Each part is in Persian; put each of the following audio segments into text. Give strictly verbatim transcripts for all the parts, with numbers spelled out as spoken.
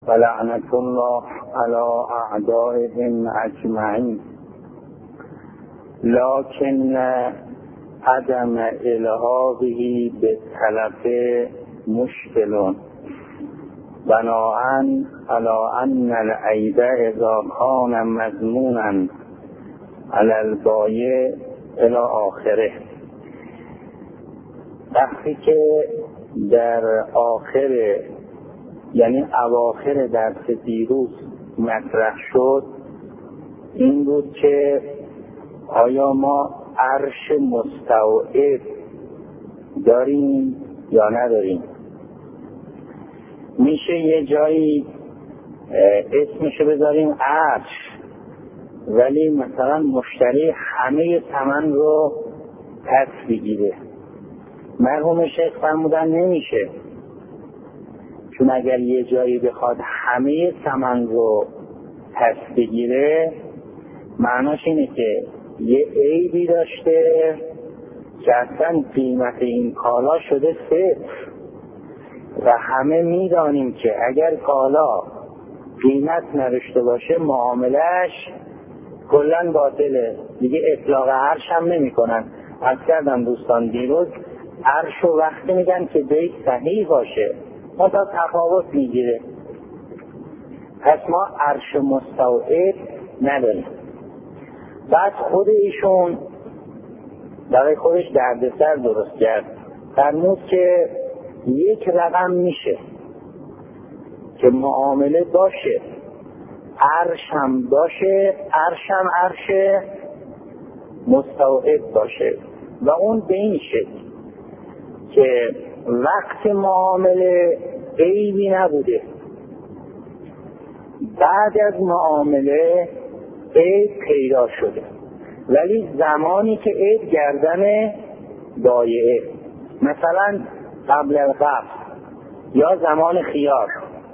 ولعنة الله على أعدائهم أجمعين لكن عدم إلهاقه بالتلف مشکل بناءً على أن العیب اذا كان مضمونا على البایع الی آخره. وقتی که در آخر یعنی اواخر درس دیروز مطرح شد این بود که آیا ما عرش مستوعب داریم یا نداریم. میشه یه جایی اسمشو بذاریم عرش ولی مثلا مشتری همه ثمن رو پس بگیره. مرحوم شیخ فرمودن نمیشه، چون اگر یه جایی بخواد همه ثمن رو پس بگیره معناش اینه که یه عیبی داشته که اصلا قیمت این کالا شده صفر و همه میدانیم که اگر کالا قیمت نداشته باشه معاملش کلن باطله، دیگه اطلاق عرش هم نمی کنن. از کردم دوستان دیروز عرش رو وقتی میگن که بیت صحیح باشه ما تا تفاوت میگیره. پس ما عرش مستوعب نداریم. بعد خود ایشون برای خودش دردسر درست کرد، فرمود که یک رقم میشه که معامله باشه عرش هم باشه عرش هم عرش مستوعب باشه و اون به این شکل که وقت معامله عیبی نبوده، بعد از معامله عیب پیدا شده ولی زمانی که عیب گردن بایعه، مثلا قبل القبض یا زمان خیار،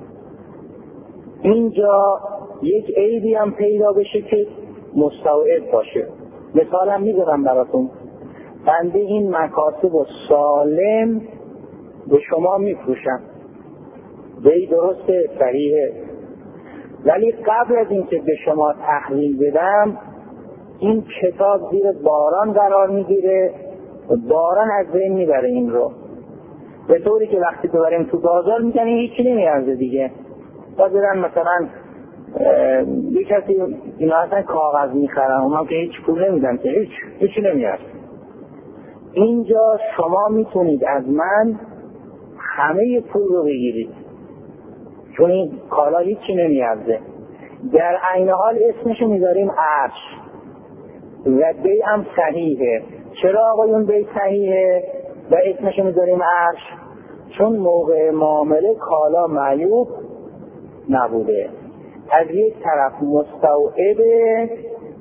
اینجا یک عیبی هم پیدا بشه که مستوعب باشه. مثال هم میذارم براتون. بنده این مکاسب و سالم به شما میفروشم، به درسته صحیحه، ولی قبل از اینکه به شما تحویل بدم این کتاب زیر باران قرار میگیره و باران از بین میبره این رو، به طوری که وقتی ببریم تو بازار میگن این هیچی نمیارزه دیگه. باز بدن مثلا یک کسی اینا اصلا کاغذ میخرن اونا که هیچ پول نمیدن که هیچ هیچی نمیارزه. اینجا شما میتونید از من همه پول رو بگیرید چون این کالا هیچی نمیارزه. در عین حال اسمشو میذاریم عرش و بیع هم صحیحه. چرا آقایون بیع صحیحه و اسمشو میذاریم عرش؟ چون موقع معامله کالا معیوب نبوده، از یک طرف مستوعبه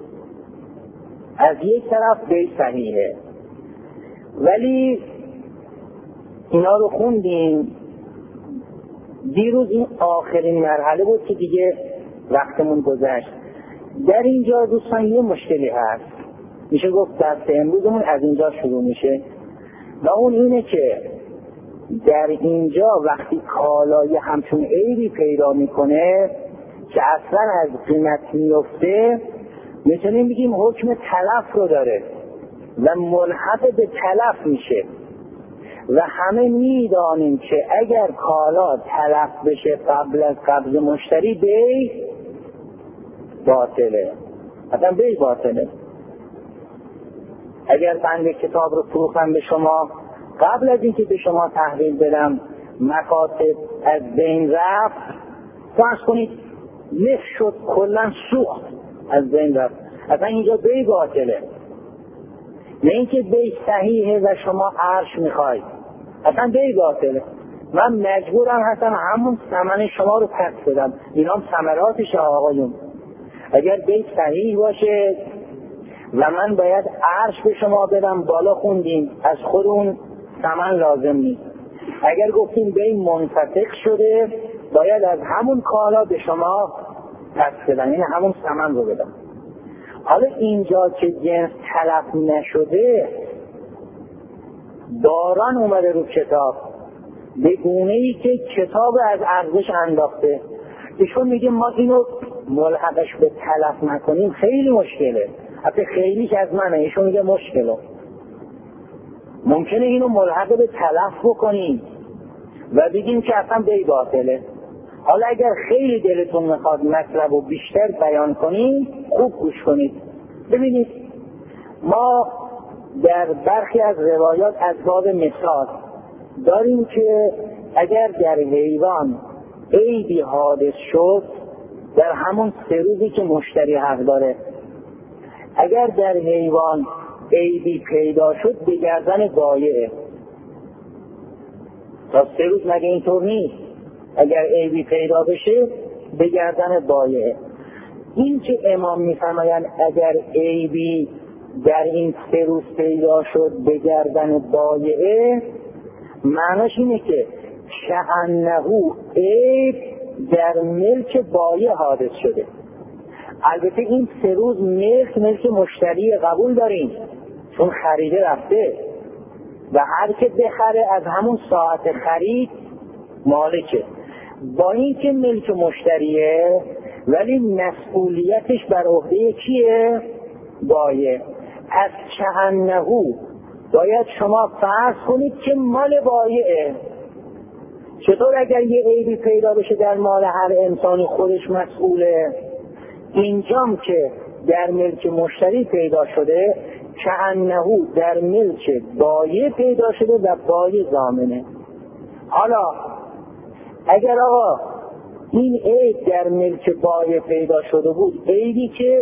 از یک طرف بیع صحیحه. ولی اینا رو خوندیم دیروز، این آخرین مرحله بود که دیگه وقتمون گذشت. در اینجا دوستان یه مشکلی هست، میشه گفت درس امروزمون از اینجا شروع میشه و اون اینه که در اینجا وقتی کالای همچون عیبی پیدا میکنه که اصلا از قیمت میفته میتونیم بگیم حکم تلف رو داره و ملحق به تلف میشه و همه میدانیم که اگر کالا تلف بشه قبل از قبض مشتری بیع باطله، اصلا بیع باطله. اگر بنده کتاب رو فروختم به شما قبل از اینکه به شما تحویل بدم مکاتب از بین رفت، فرض کنید نصف شد کلا سوخت از بین رفت، اصلا اینجا بیع باطله. نه اینکه بیع صحیحه و شما عرش میخواید، اصلا بیع باطله. من مجبورم هستم همون ثمن شما رو پس بدم. اینا هم ثمراتش آقایون. اگر بیع صحیح باشه و من باید عرش به شما بدم، بالا خوندیم از خود اون ثمن لازم نیست. اگر گفتیم بیع منفتق شده باید از همون کالا به شما پس بدم، یعنی همون ثمن رو بدم. حالا اینجا که جنس تلف نشده باران اومده رو کتاب به گونه‌ای که کتاب از ارزش انداخته. ایشون میگه ما اینو ملحقش به تلف نکنیم خیلی مشکله. حتی خیلیش از منه. ایشون میگه مشکله. ممکنه اینو ملحق به تلف بکنیم و بگیم که اصلا بی باطله. حالا اگر خیلی دلتون میخواد مطلب رو بیشتر بیان کنیم خوب گوش کنید. ببینید ما در برخی از روایات از باب مثال داریم که اگر در حیوان عیبی حادث شد در همون سه روزی که مشتری حق داره، اگر در حیوان عیبی پیدا شد به گردن بایعه. تا سه روز مگه اینطور نیست؟ اگر عیبی پیدا بشه به گردن بایعه. این که امام میفرمایند اگر عیبی در این سه روز پیدا شد به گردن بایعه، معناش اینه که شأنه عیب در ملک بایع حادث شده. البته این سه روز ملک ملک مشتری قبول داریم چون خریده رفته و هر که بخره از همون ساعت خرید مالکه. با این که ملک مشتریه ولی مسئولیتش بر عهده کیه؟ بایع. از شأنه باید شما فرض کنید که مال بایعه. چطور اگر یه عیبی پیدا بشه در مال هر انسانی خودش مسئوله؟ اینجام که در ملک مشتری پیدا شده کأنه در ملک بایع پیدا شده و بایع ضامنه. حالا اگر آقا این عیب در ملک بایع پیدا شده بود، عیبی که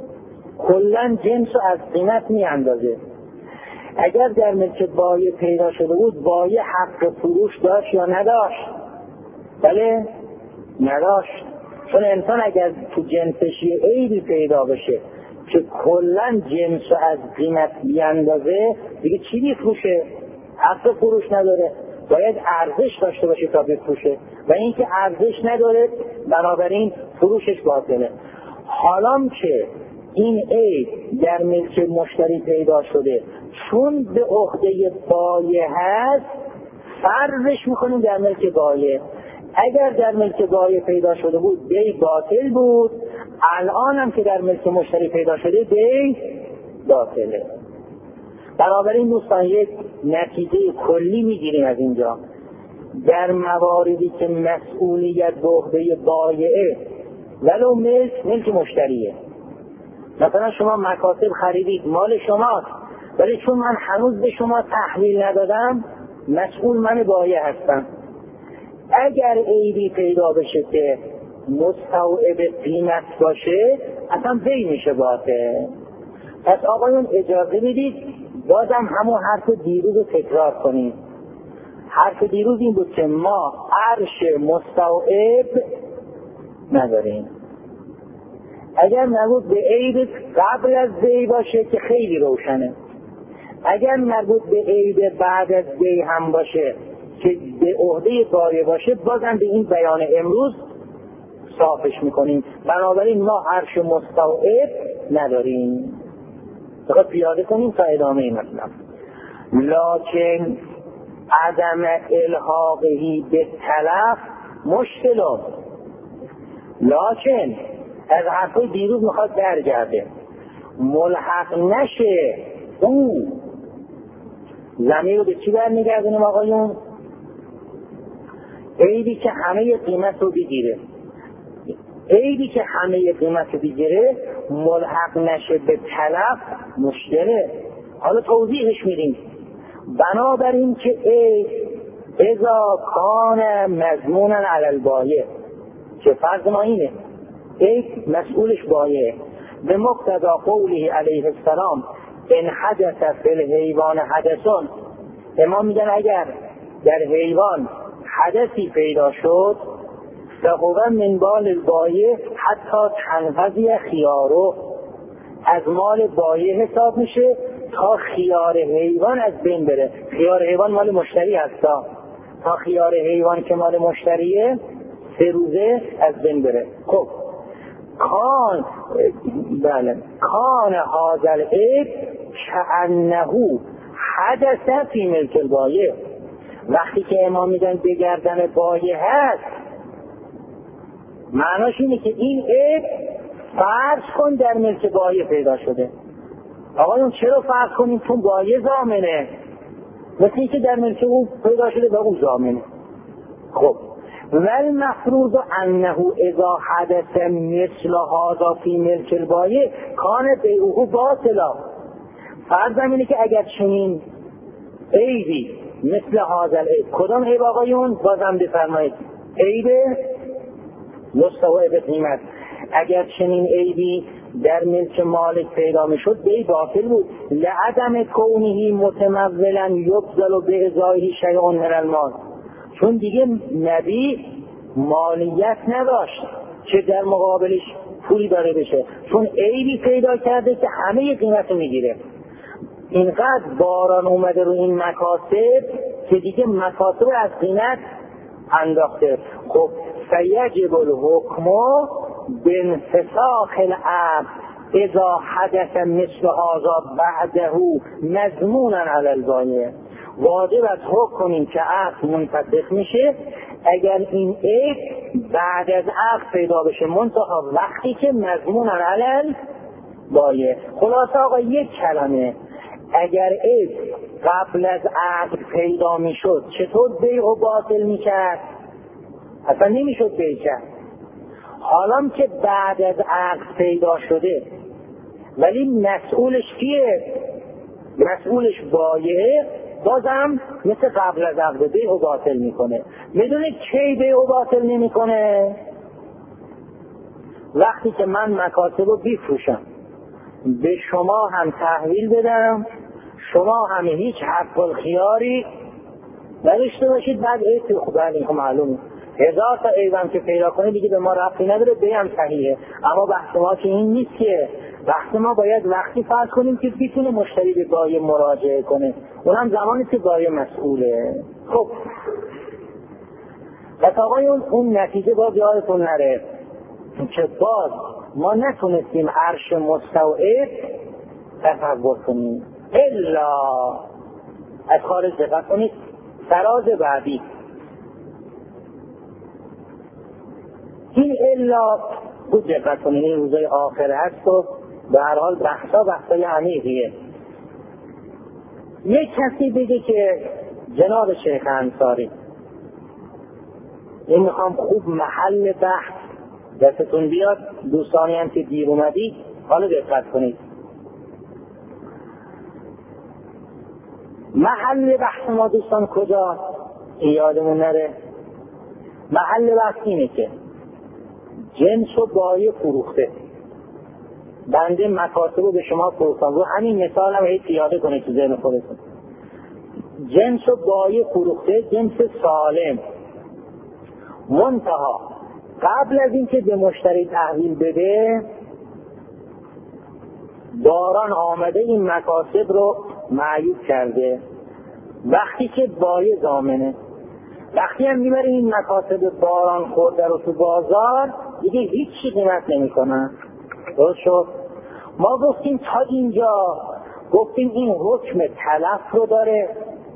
کلن جنس رو از قیمت می اندازه، اگر در ملک بایع پیدا شده بود بایع حق فروش داشت یا نداشت؟ بله نداشت. چون انسان اگر تو جنسش یه عیبی پیدا بشه که کلن جنس رو از قیمت بیاندازه دیگه چی بیفروشه؟ حق فروش نداره. باید ارزش داشته باشه تا بفروشه و این که ارزش نداره بنابراین فروشش باطله. حالا که این عیب در ملک مشتری پیدا شده چون به عهده بایع هست فرضش میکنیم در ملک بایع. اگر در ملک بایع پیدا شده بود بی باطل بود، الان هم که در ملک مشتری پیدا شده بی باطله. بنابراین دوستان یک نتیجه کلی میگیریم از اینجا. در مواردی که مسئولیت به عهده بایعه ولو ملک ملک مشتریه، مثلا شما مکاسب خریدید مال شماست ولی چون من هنوز به شما تحویل ندادم مسئول من بایع هستم، اگر عیبی پیدا بشه که مستوعب قیمت باشه اصلا بی میشه باطل. پس آقایون اجازه بدید بازم همون حرف دیروز رو تکرار کنیم. حرف دیروز این بود که ما عرش مستوعب نداریم. اگر مربوط به عیب قبل از دی باشه که خیلی روشنه، اگر مربوط به عیب بعد از دی هم باشه که به عهده بایع باشه بازم به این بیان امروز صافش میکنیم. بنابراین ما عرش مستوعب نداریم. بخواد پیاده کنیم تا ادامه این مطلب. لکن عدم الحاقهی به تلف مشکلات. لکن از حرفای دیروز میخواد برگرده ملحق نشه او. زمین رو به چی برمیگردونیم آقایون؟ عیبی که همه قیمت رو بگیره. عیبی که همه قیمت رو بگیره ملحق نشه به تلف مشکله. حالا توضیحش میدیم. بنابراین که عیب اذا کان مضمونا علی البایع، که فرض ما اینه عیب مسئولش بایع، به مقتضا قوله علیه السلام ان حدث فی الحیوان حدثون. امام میگن اگر در حیوان حدثی پیدا شد فهو من بال البایع حتی تنفذی خیارو، از مال بایع حساب میشه تا خیار حیوان از بین بره. خیار حیوان مال مشتری هستا، تا خیار حیوان که مال مشتریه سه روزه از بین بره. خب کان بله کان هذا العیب کأنه حدث فی ملک البایع. وقتی که امام میگن بگردن بایع هست معناش اینه که این عیب فرض کن در ملک بایه پیدا شده. آقایون چرا فرض کنیم؟ چون بایه ضامنه، مثل اینکه در ملک او پیدا شده و او ضامنه. خب ولی مفروض انه اذا حدث مثل هذا فی ملک البایه کان بیعه باطلا. فرضم اینه که اگر چنین عیبی مثل هذا العیب، کدام عیب آقایون؟ بازم بفرمایید عیب مستوعب قیمت. اگر چنین عیبی در ملک مالک پیدا میشد بیع باطل بود. لعدم کونه متمولا یبذل بازایه شیء من المال، چون دیگه نبی مالیت نداشت که در مقابلش پولی داره بشه، چون عیبی پیدا کرده که همه قیمت رو میگیره. اینقدر باران اومده رو این مکاسب که دیگه مکاسب از قیمت انداخته. خب فیجب الحکم بانفساخ العقد اذا حدث مثل هذا بعده مضمونا علی البایع. واجب است حکم کنیم که عقد منفسخ میشه اگر این عیب بعد از عقد پیدا بشه، منتها وقتی که مضمونا علی البایع. خلاصه آقا یک کلمه، اگر عیب قبل از عقد پیدا میشد چطور بیع و باطل میکرد؟ اصلا نمیشد بیع کرد. حالا که بعد از عقد پیدا شده ولی مسئولش کیه؟ مسئولش بایعه، بازم مثل قبل از عقد بیع و باطل میکنه. میدونید کی بیع و باطل نمیکنه؟ وقتی که من مکاسب رو بیفروشم، به شما هم تحویل بدم، شما هم هیچ حق الخیاری نداشته باشید. بعد عیب خوب این معلومه، هزار تا عیبم که پیدا کنه دیگه به ما ربطی نداره، بیعم صحیحه. اما بحث ما که این نیست، که بحث ما باید وقتی فرض کنیم که بتونه مشتری به بایع مراجعه کنه، اونم زمانی که بایع مسئوله. خب پس آقایون اون نتیجه باز یادتون نره که باز ما نتونستیم عرش مستوعب تصور کنیم الا از خارج. دقت کنید فراز بعدی این الا بود، دقت کنید این روزای آخر هست و به هر حال بحثا بحثای عمیقیه. یک کسی بگه که جناب شیخ انصاری، این میخوام خوب محل بحث دستتون بیاد، دوستانی هم که دیر اومدید حالا دقت کنید. محل بحث ما دوستان کجا؟ یادمون نره. محل بحث اینه که جنس و بایع فروخته، بنده مکاسب رو به شما فروختم، رو همین مثال هم هی پیاده کنه تو ذهن خودتون. جنس و بایع فروخته، جنس سالم، منتها قبل از اینکه به مشتری تحویل بده باران آمده این مکاسب رو معیوب کرده. وقتی که بایع ضامنه، وقتی هم میبره این مکاسب باران خورده رو تو بازار دیگه هیچی قیمت نمی کنن. درست شد؟ ما گفتیم تا اینجا گفتیم این حکم تلف رو داره،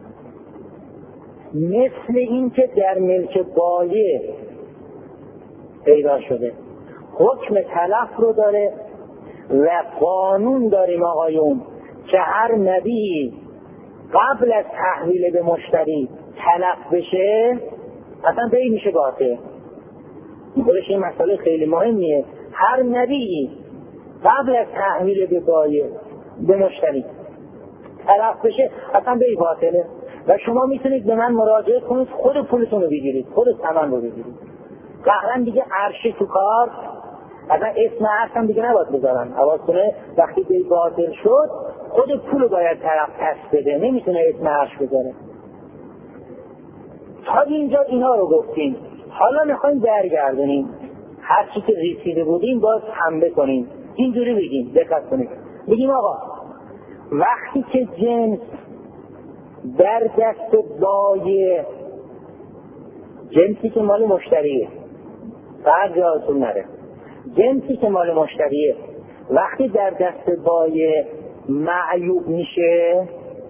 مثل این که در ملک بایع پیدا شده حکم تلف رو داره و قانون داریم آقایون که هر نبی قبل از تحویل به مشتری تلف بشه اصلا بیع میشه باطل. خودش این مسئله خیلی مهمیه. هر نبی قبل از تحویل به بایع به مشتری تلف بشه اصلا بیع باطله و شما میتونید به من مراجعه کنید، خود پولتون رو بگیرید، خود ثمن رو بگیرید. قهرن دیگه عرشی تو کار، اصلا اسم عرش هم دیگه نباید بذارن. حواس کنه وقتی بیع باطل شد خود پول رو باید طرف پس بده، نمیتونه اسم عرش بذاره. تا اینجا اینا رو گفتیم. حالا میخوایم برگردونیم هر چی که رسیده بودیم باز حمله کنیم. اینجوری بگیم، دقت کنید، بگیم آقا وقتی که جنس در دست بایع، جنسی که مال مشتریه، فرض یادتون نره، جنسی که مال مشتریه وقتی در دست بایع معیوب میشه،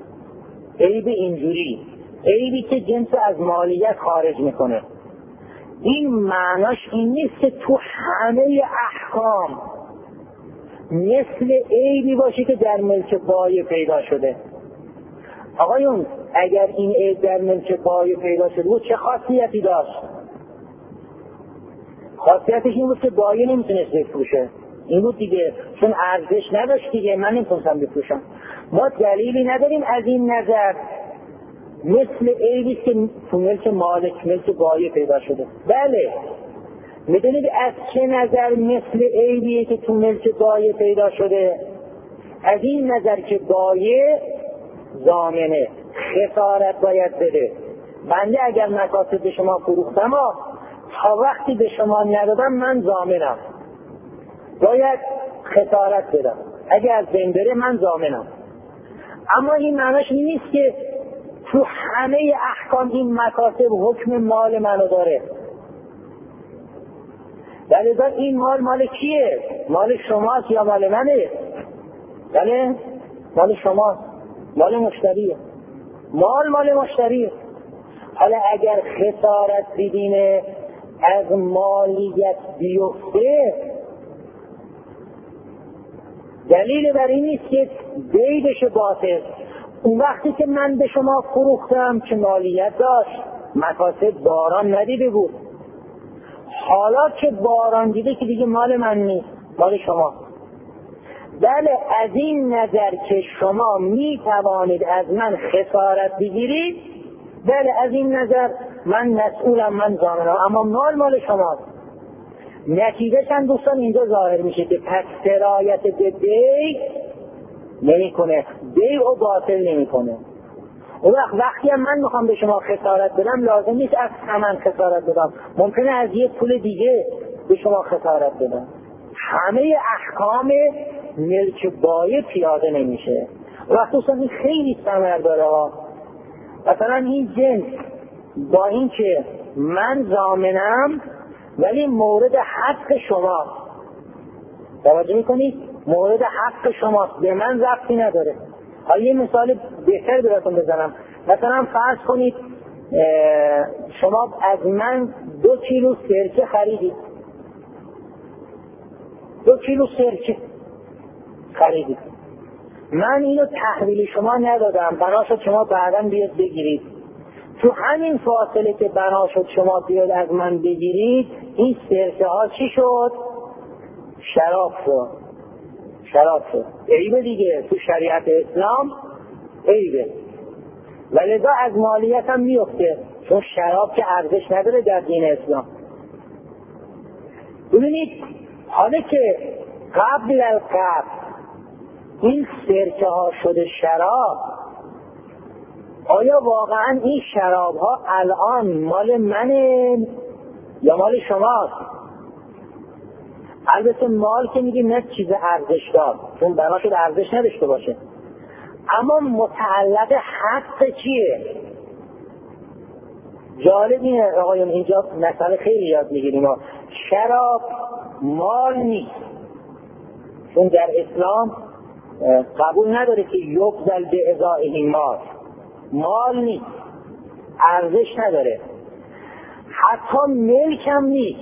عیب اینجوری، عیبی که جنس از مالیت خارج میکنه، این معناش این نیست که تو همه احکام مثل عیبی باشه که در ملک بایع پیدا شده. آقایون اگر این عیب در ملک بایع پیدا شده بود چه خاصیتی داشت؟ خاصیتش این بود که بایع نمیتونست بفروشه، این بود دیگه، چون ارزش نداشت دیگه، من نمیتونستم بفروشم. ما دلیلی نداریم از این نظر مثل عیبی که تو ملک مالک ملک بایع پیدا شده. بله میدونید از چه نظر مثل عیبیه که تو ملک بایع پیدا شده؟ از این نظر که بایع ضامنه، خسارت باید بده. بنده اگر مکاسب به شما فروختم تا وقتی به شما ندادم من ضامنم، باید خسارت بدم، اگر از بین بره من ضامنم. اما این معناش نیست که تو همه احکام این مکاسب حکم مال منو داره. لذا این مال مال کیه؟ مال شماست یا مال منه؟ بله مال شماست، مال مشتریه. مال مال مشتریه. حالا اگر خسارت بدینه از مالیت بیفته، دلیل بر این نیست که بی بشه باطل. اون وقتی که من به شما فروختم که مالیت داشت، مکاسب باران ندیده بود. حالا که باران دیده که دیگه مال من نیست، مال شما. بله از این نظر که شما می توانید از من خسارت بگیرید، بله از این نظر من مسئولم، من ضامنم، اما مال مال شماست. نتیجه چند دوستان اینجا ظاهر میشه که پس سرایت به بیع نمی کنه، بیع و باطل نمی کنه. اون وقت وقتی هم من میخوام به شما خسارت بدم لازم نیست از ثمن خسارت بدم، ممکنه از یه پول دیگه به شما خسارت بدم. همه احکام ملک بایع پیاده نمیشه. وقت دوستان این خیلی ثمر داره ها. مثلا این جنس با این که من ضامنم ولی مورد حق شما، توجه میکنید؟ مورد حق شماست، به من ربطی نداره. حالا یه مثال بهتر براتون بزنم. مثلا فرض کنید شما از من دو کیلو سرکه خریدید، دو کیلو سرکه خریدید، من اینو تحویل شما ندادم، بنا شد شما بعداً بیاد بگیرید. تو همین فاصله که بنا شد شما بیاد از من بگیرید، این سرکه ها چی شد؟ شراب شد. شراب شد. عیبه دیگه، تو شریعت اسلام عیبه. ولذا از مالیت هم میفته، چون شراب که ارزش نداره در دین اسلام. ببینید حالا که قبل القبض این سرکه ها شده شراب، آیا واقعا این شراب ها الان مال منه یا مال شماست؟ البته مال که میگیم نه چیز ارزش دار، چون بنا شد ارزش نداشته باشه، اما متعلق حق چیه؟ جالب اینه آقایون، اینجا مسئله خیلی یاد میگیریم. شراب مال نیست، چون در اسلام قبول نداره که یبذل به ازائه مال، مال نیست، ارزش نداره، حتی ملک هم نیست.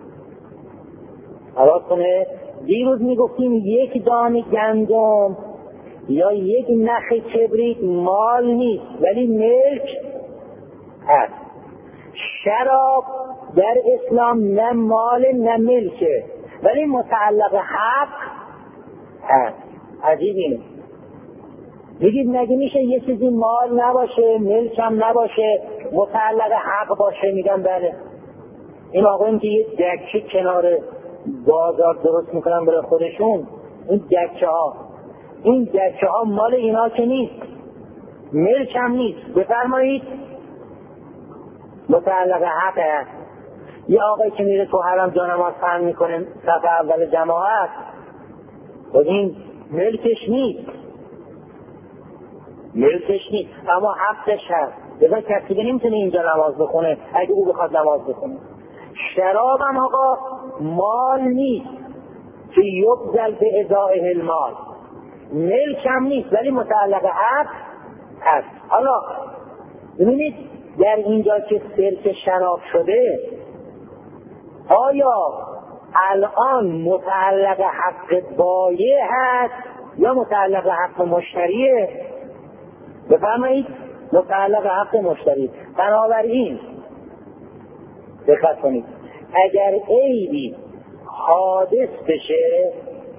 حواس کنه دیروز میگفتیم یک دانه گندم یا یک نخ کبریت مال نیست ولی ملک هست. شراب در اسلام نه مال نه ملکه ولی متعلق حق هست. عجیب اینه. میگید مگه میشه یه چیزی مال نباشه ملک هم نباشه متعلق حق باشه؟ میگم بله. این آقایون که یه دکه کنار بازار درست میکنن برای خودشون، این دکه ها این دکه ها مال اینا که نیست، ملک هم نیست. بفرمایید متعلق حق هست. یه آقایی که میره تو حرم جانماز پهن میکنه صف اول جماعت، و این ملکش نیست، ملکش نیست اما حقش هست. بذار کسی که نمیتونه اینجا نماز بخونه اگه او بخواد نماز بخونه. شراب هم آقا مال نیست که یبذل به ازائه المال، ملک هم نیست ولی متعلق حق هست. حالا ببینید در اینجا که سرکه شراب شده، آیا الان متعلق حق بایع هست یا متعلق حق مشتریه؟ بفرمایید متعلق حق مشتری. بنابراین دقت کنید، اگر عیبی حادث بشه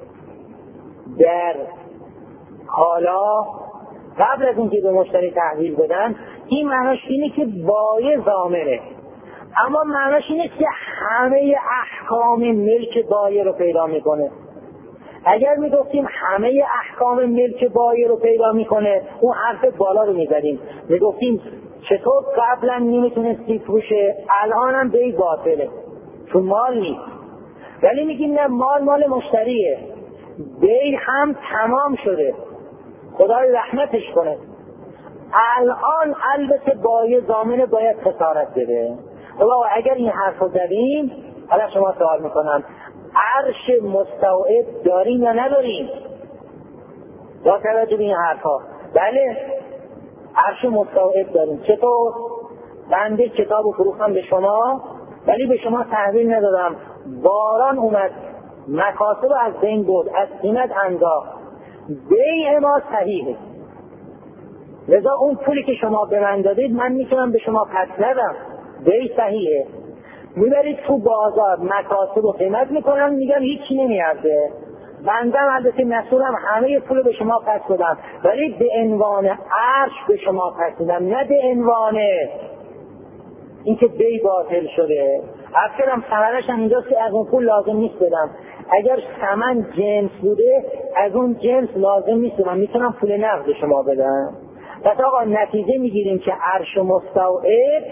در کالا قبل از اینکه به مشتری تحویل بدن، این معناش اینه که بایع ضامنه، اما معناش اینه که همه احکام ملک بایع رو پیدا میکنه. اگر میگفتیم همه احکام ملک بایع رو پیدا میکنه، اون حرف بالا رو میزدیم، میگفتیم چطور قبلا نمیتونستی فروشه الان هم بی باطله چون مال نیست. ولی میگیم نه، مال مال مشتریه، بی هم تمام شده، خدای رحمتش کنه. الان البته بایع ضامن باید خسارت بده. خب اگر این حرف رو زدیم، حالا شما سوال میکنم عرش مستوعب داریم یا نداریم؟ با توجه به این حرف ها بله عرش مستوعب داریم. چطور؟ بنده کتاب فروختم به شما ولی به شما تحویل ندادم، باران اومد مکاسب از بین بود، از قیمت انداخت، بیع ما صحیحه، لذا اون پولی که شما به من دادید من میتونم به شما پس ندم، بیع صحیحه. میبرید تو بازار مکاسب و قیمت میکنن، میگن هیچی نمیارده، بندم البته مسئولم، همه پول به شما پس دادم ولی به عنوان عرش به شما پس دادم، نه به عنوان اینکه بیع باطل شده. اصلا ثمرش هم اینجاست که از اون پول لازم نیست بدم. اگر ثمن جنس بوده از اون جنس لازم نیست من میتونم پول نقد به شما بدم. پس آقا نتیجه میگیریم که عرش مستوعب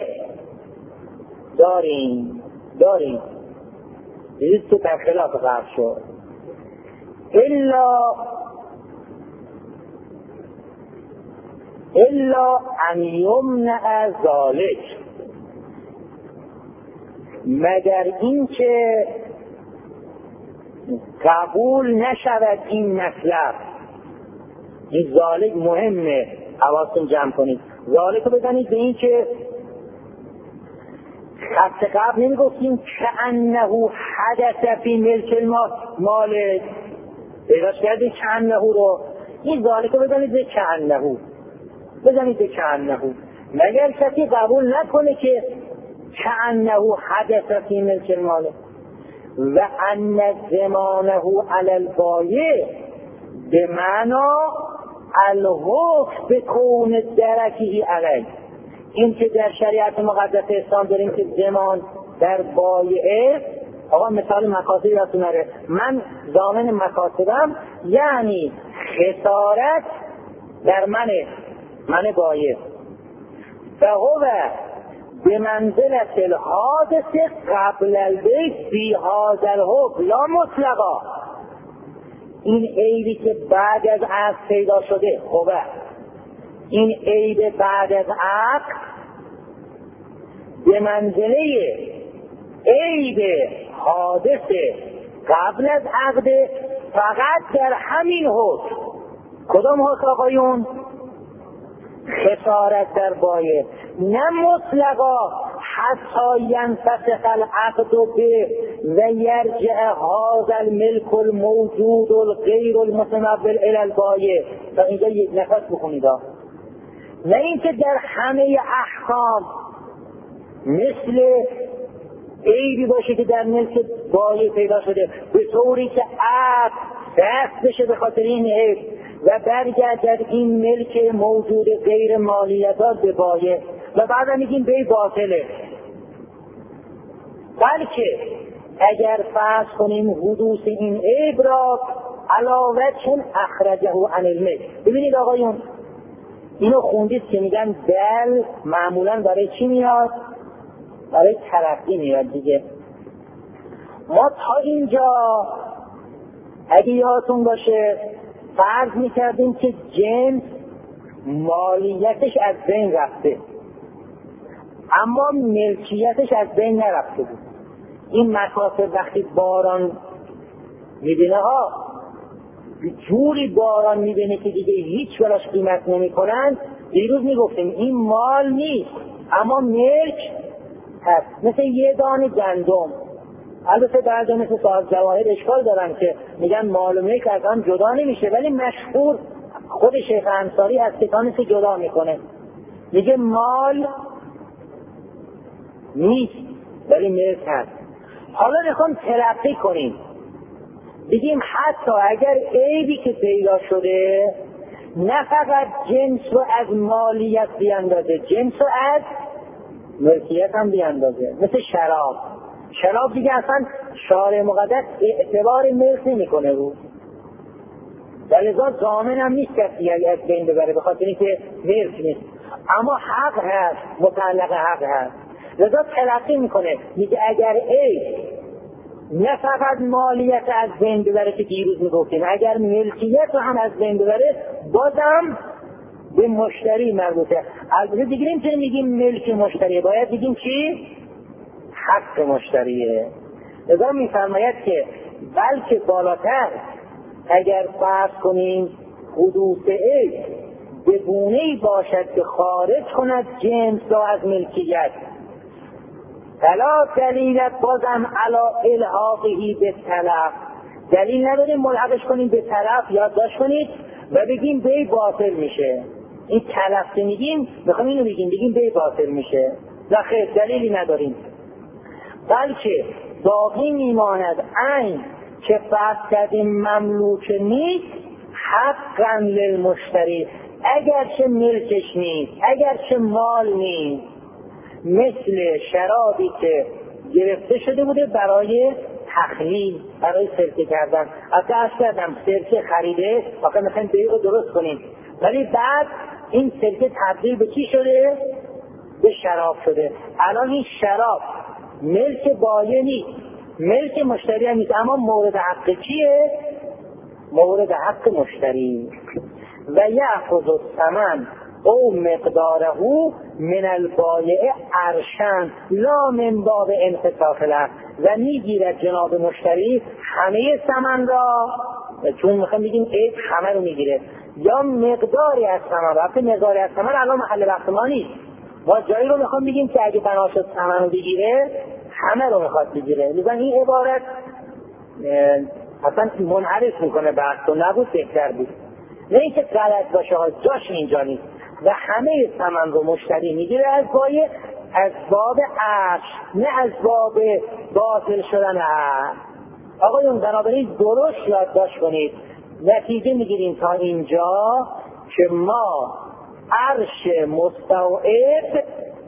داریم داریم دیدید تو در خلاف غرب شد. الا الا ان یمنع ذالک، مگر این که قبول نشود این مطلب. این ذالک مهمه، حواستون جمع کنید. ذالک رو بزنید به این که خط قبل نمیگفتیم که انهو حدث فی ملک المالک، پیداش کردید که انهو رو، این ذالک رو بزنید به که انهو، بزنید به که انهو. مگر کسی قبول نکنه که که انهو حدث فی ملک المالک و ان زمانه علی البایع به معنا الحکم بکون درکی علیه. این که در شریعت مقدس اسلام داریم که زمان در بایعه، آقا مثال مکاسبی را نره، من ضامن مکاسبم، یعنی خسارت در من من بایع و هو به منزلت الحادث قبل البیع فی هذا الحکم لا مطلقا. این عیبی که بعد از عقد پیدا شده، خوبه این عیب بعد از عقد به منزله عیب حادث قبل از عقد، فقط در همین حکم. کدام حکم آقایون؟ خسارت در بایع، نه مطلقا حتی ینفسخ العقد به و یرجع هذا الملک الموجود الغیر المتمول الی البایع. تا اینجا یک نفس بخونید، نه اینکه در همه احکام مثل عیبی باشه که در ملک بایع پیدا شده به طوری که عقد دست بشه به خاطر این عیب و برگردد این ملک موجود غیر مالیت‌دار به بایع و بعدا میگیم بیع باطله. بلکه اگر فرض کنیم حدوث این عیب را علاوه چون اخرجه عن الملک. ببینید آقایون اینو خوندید که میگن دل معمولا برای چی میاد؟ برای ترقی میاد دیگه. ما تا اینجا اگه یادتون باشه فرض میکردیم که جنس مالیتش از بین رفته اما ملکیتش از بین نرفته بود. این مکاسب وقتی باران میبینه ها جوری باران میبینه که دیگه هیچ براش قیمت نمی کنن. دیروز میگفتیم این مال نیست اما ملک هست، مثل یه دانه گندم البته بعضی مثل صاحب جواهر اشکال دارن که میگن مال و ملک از هم جدا نمیشه، ولی مشهور خود شیخ انصاری از کتانش جدا میکنه، میگه مال نیست ولی ملک هست. حالا میخوام ترقی کنیم، بگیم حتی اگر عیبی که پیدا شده نه فقط جنس رو از مالیت بیاندازه، جنس رو از ملکیت هم بیاندازه. مثل شراب، شراب دیگه اصلا شارع مقدس اعتبار ملک نمی کنه رو، ولذا ضامن هم نیست کسی از بین ببره به خاطر اینکه ملک نیست، اما حق هست، متعلق حق هست. لذا تلقی میکنه، میگه اگر عیب نه فقط مالیت از بین ببره که دیروز میگفتیم، اگر ملکیت رو هم از بین ببره بازم به مشتری مربوطه. البته دیگه نمیتونیم میگیم ملک مشتریه، باید بگیم چی؟ حق مشتریه. لذا میفرماید که بلکه بالاتر اگر فرض کنیم حدوث عیب به گونه‌ای باشد که خارج کند جنس را از ملکیت، فلا دلیلت بازم علا الحاقهی به طلب، دلیل نداریم ملحقش کنیم به طلب، یادداشت کنید و بگیم بی باطل میشه. این طلب که میگیم میخوام اینو بگیم بگیم بی باطل میشه، نه خیر دلیلی نداریم، بلکه باقی میماند عین که فرض کردیم مملوک نیست حقا للمشتری، اگرچه ملکش نیست، اگرچه مال نیست، مثل شرابی که گرفته شده بوده برای تخلیل، برای سرکه کردن. اصلا از کردم سرکه خریده آخه میخوایم بیع رو درست کنیم، ولی بعد این سرکه تبدیل به چی شده؟ به شراب شده. الان این شراب ملک بایع نیست، ملک مشتری هم نیست، اما مورد حق کیه؟ مورد حق مشتری. و یأخذ الثمن او مقداره من البایع ارشن لا من باب انفساخ له، و میگیرد جناب مشتری همه ثمن را، چون میخوام بگیم عیب همه رو میگیره، یا مقداری از ثمن. وقتی مقداری از ثمن الان محل بحث ما نیست، ما جایی رو میخوام بگیم که اگه بنا شد ثمن رو بگیره همه رو میخواد بگیره. لذا این عبارت اصلا منحرف میکنه بحث و نبود بهتر بود، نه اینکه غلط باشه ها، جاش اینجا نیست. و همه ثمن رو مشتری میگیره از بایع، از باب عرش، نه از باب باطل شدن عرش. آقایون بنابراین درست یادداشت کنید، نتیجه میگیریم تا اینجا که ما عرش مستوعب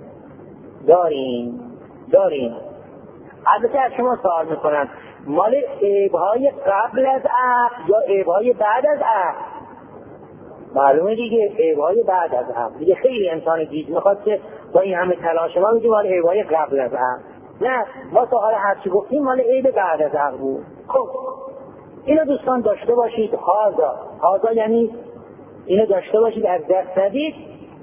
داریم داریم البته از شما سوال میکنن مال عیبهای قبل از عقد یا عیبهای بعد از عقد؟ معلومه دیگه عیبهای بعد از عقد دیگه. خیلی انسان گیج میخواد که با این همه تلاش ما میگه مال عیبهای قبل از عقد. نه، ما تا حالا هرچی گفتیم مال عیب بعد از عقد بود. خب اینو دوستان داشته باشید، هازا هازا یعنی اینو داشته باشید، از دست ندید.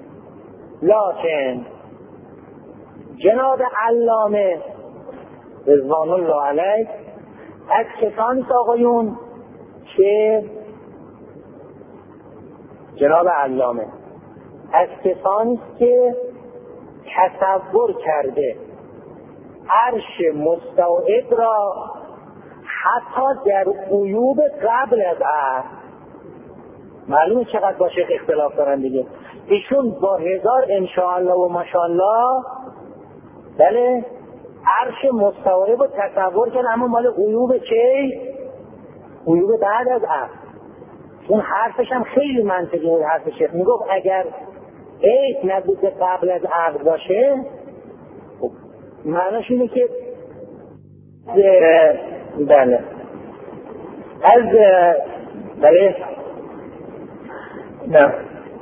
لکن جناب علامه رضوان الله علیه از کسانی آقایون که جناب علامه از کسانی که تصور کرده عرش مستوعب را حتی در عیوب قبل از عرش، معلومه چقدر با شیخ اختلاف دارن دیگه، ایشون با هزار انشاءالله و ماشاءالله بله عرش مستوعب رو تصور کرد، اما مال عیوب چه؟ عیوب بعد از عرش. اون حرفش هم خیلی منطقی بود، حرف شیخ میگفت اگر عیب نبود قبل از عقد باشه، خب معناش اینه که بله از بله نه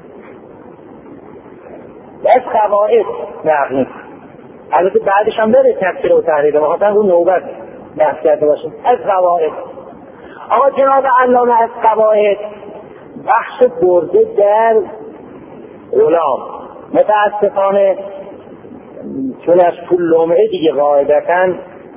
از قواعد نقل، البته بعدش هم داره تفسیر و تحریر، ما خواستم رو نوبت بحث کرده باشیم. از قواعد آقا جناب علامه از قواعد بخش برده در غلام، متاسفانه چون از پول لومعه دیگه قاعدتا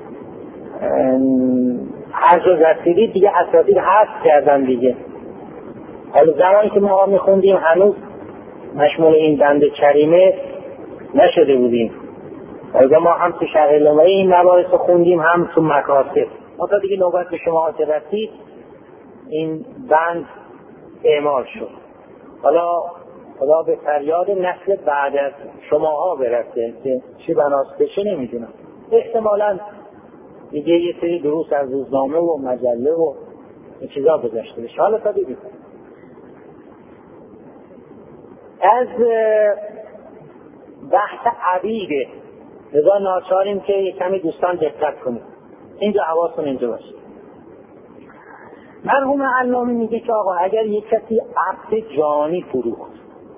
حج و زسیدی دیگه اساتید حذف کردن دیگه. حالا زمانی که ما میخوندیم هنوز مشمول این بند کریمه نشده بودیم، اگه ما هم تو شرح لغوی این مباحث خوندیم هم تو مکاسب. ما تا دیگه نوبت به شما که رسید این بند اعمال شد. حالا خدا به فریاد نسل بعد از شماها برسه که چی بناست بشه نمیدونم. احتمالاً دیگه یه سری دروس از روزنامه و مجله و این چیزا گذاشته بشه. حالا تا ببینید از بحث عبیده لذا ناچاریم که یک کمی دوستان دقت کنیم. اینجا حواستون اینجا باشه. مرحوم علامه میگه که آقا اگر یک کسی عبد جانی فروخت،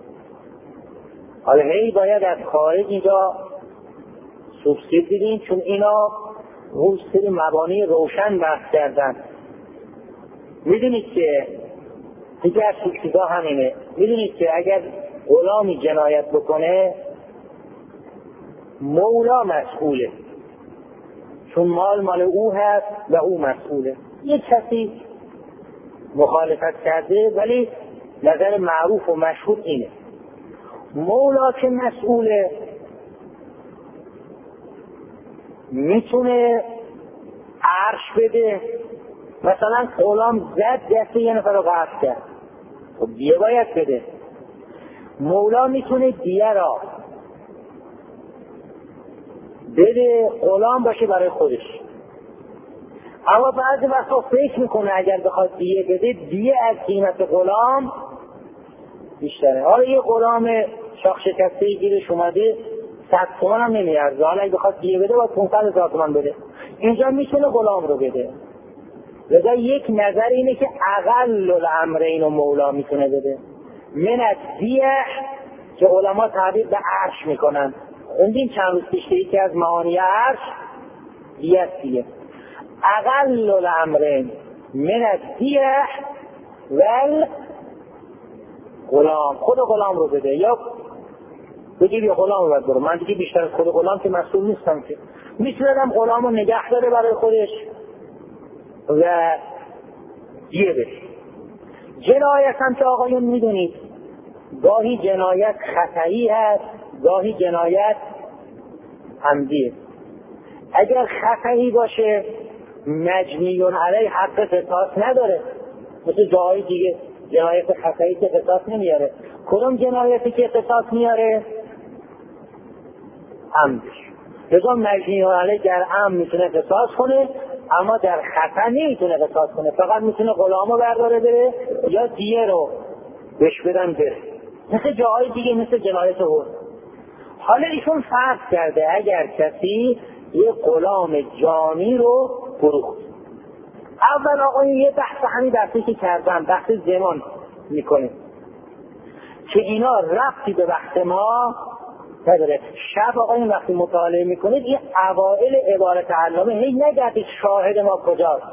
حالا هی باید از خارج اینجا سوبسید دیدیم چون اینا روی سری مبانی روشن بحث کردن. میدونید که دیگه از سوبسیدا همینه. میدونید که اگر غلامی جنایت بکنه مولا مسئوله، چون مال مال او هست و او مسئوله. یک کسی مخالفت کرده ولی نظر معروف و مشهور اینه مولا که مسئوله میتونه عرش بده. مثلا غلام زد دست یه نفر رو قطع کرد، خب دیگه باید بده. مولا میتونه دیگه را بده غلام باشه برای خودش، اما بعضی وقتا فکر میکنه اگر بخواد دیگه بده دیگه از قیمت غلام بیشتره. حالا یه غلام شاخ شکسته گیرش اومده صد تومن هم نمیارزه، حالا اگه بخواد دیگه بده باید پانصد هزار تومن بده. اینجا میتونه غلام رو بده. لذا یک نظر اینه که اقل الامرین و مولا میتونه بده. من از دیه که علما تعبیر به عرش میکنن. خوندیم چند روز پیش یکی از معانی عرش دیه دیه. اقل الامرین من از دیه ول غلام، خود غلام رو بده یا بگیر یه غلام رو باید برو. من دیگه بیشتر از خود غلام که مسئول نیستم که میتونم غلام رو نگه داره برای خودش و دیه بشه. جنایت هم که آقایون میدونید گاهی جنایت خطایی هست، گاهی جنایت عمدیه. اگر خطایی باشه مجنیون علیه حق قصاص نداره، مثل جاهای دیگه جنایت خطایی که قصاص نمیاره. کدوم جنایتی که قصاص میاره؟ عمدش. لذا مجنیون علیه در عمد میتونه قصاص کنه اما در خطا نمیتونه قصاص کنه، فقط میتونه غلامو برداره بره یا دیه رو بهش بدن بره، مثل جاهای دیگه مثل جنایت هور. حالا ایشون فرض کرده اگر کسی یه غلام جانی رو فروخت. اول آقایون یه بحث همین بحثی که کردن بحث زمان میکنه که اینا ربطی به بحث ما نداره. شب آقایون وقتی مطالعه میکنید این اوائل عبارت علامه هی نگردید شاهد ما کجاست.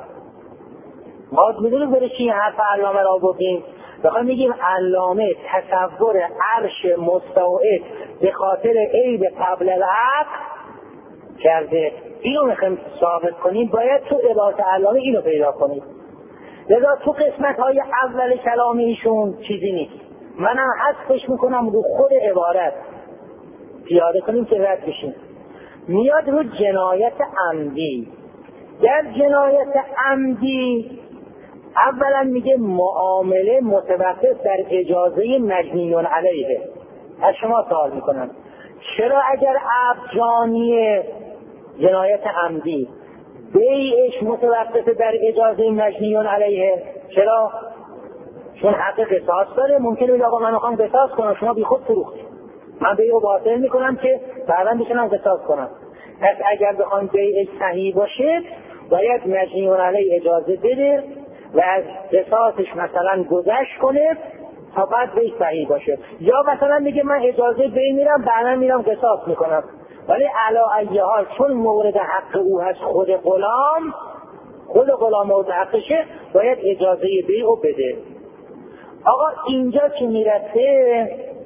ما میدونیم برای چی حرف علامه را بگیم؟ بخوایم میگیم علامه تصور عرش مستوعب به خاطر عیب قبل العقل کرده. اینو میخوایم ثابت کنیم باید تو عبارت علامه اینو پیدا کنیم. لذا تو قسمت های اول کلام ایشون چیزی نیست. منم حذفش میکنم رو خود عبارت پیاده کنیم که رد بشیم. میاد رو جنایت عمدی. در جنایت عمدی اولا میگه معامله متوقف در اجازه مجنیون علیه. از شما سوال میکنم چرا اگر عبد جانی جنایت عمدی بیعش متوقف در اجازه مجنیون علیه؟ چرا؟ چون حق قصاص داره. ممکنه بگه آقا من میخوام قصاص کنم شما بی خود فروختی، من بیعو باطل میکنم که بعدا بتونم قصاص کنم. پس اگر بخوام بیعش صحیح باشه باید مجنیون علیه اجازه بده و از قصاصش مثلا گذشت کنه تا بعد بیع صحیح باشه. یا مثلا میگه من اجازه بیع میرم بعدا میرم قصاص میکنم، ولی علا ایه حال چون مورد حق او هست خود غلام، خود غلام مورد حقشه باید اجازه بیعو بده. آقا اینجا که میرسه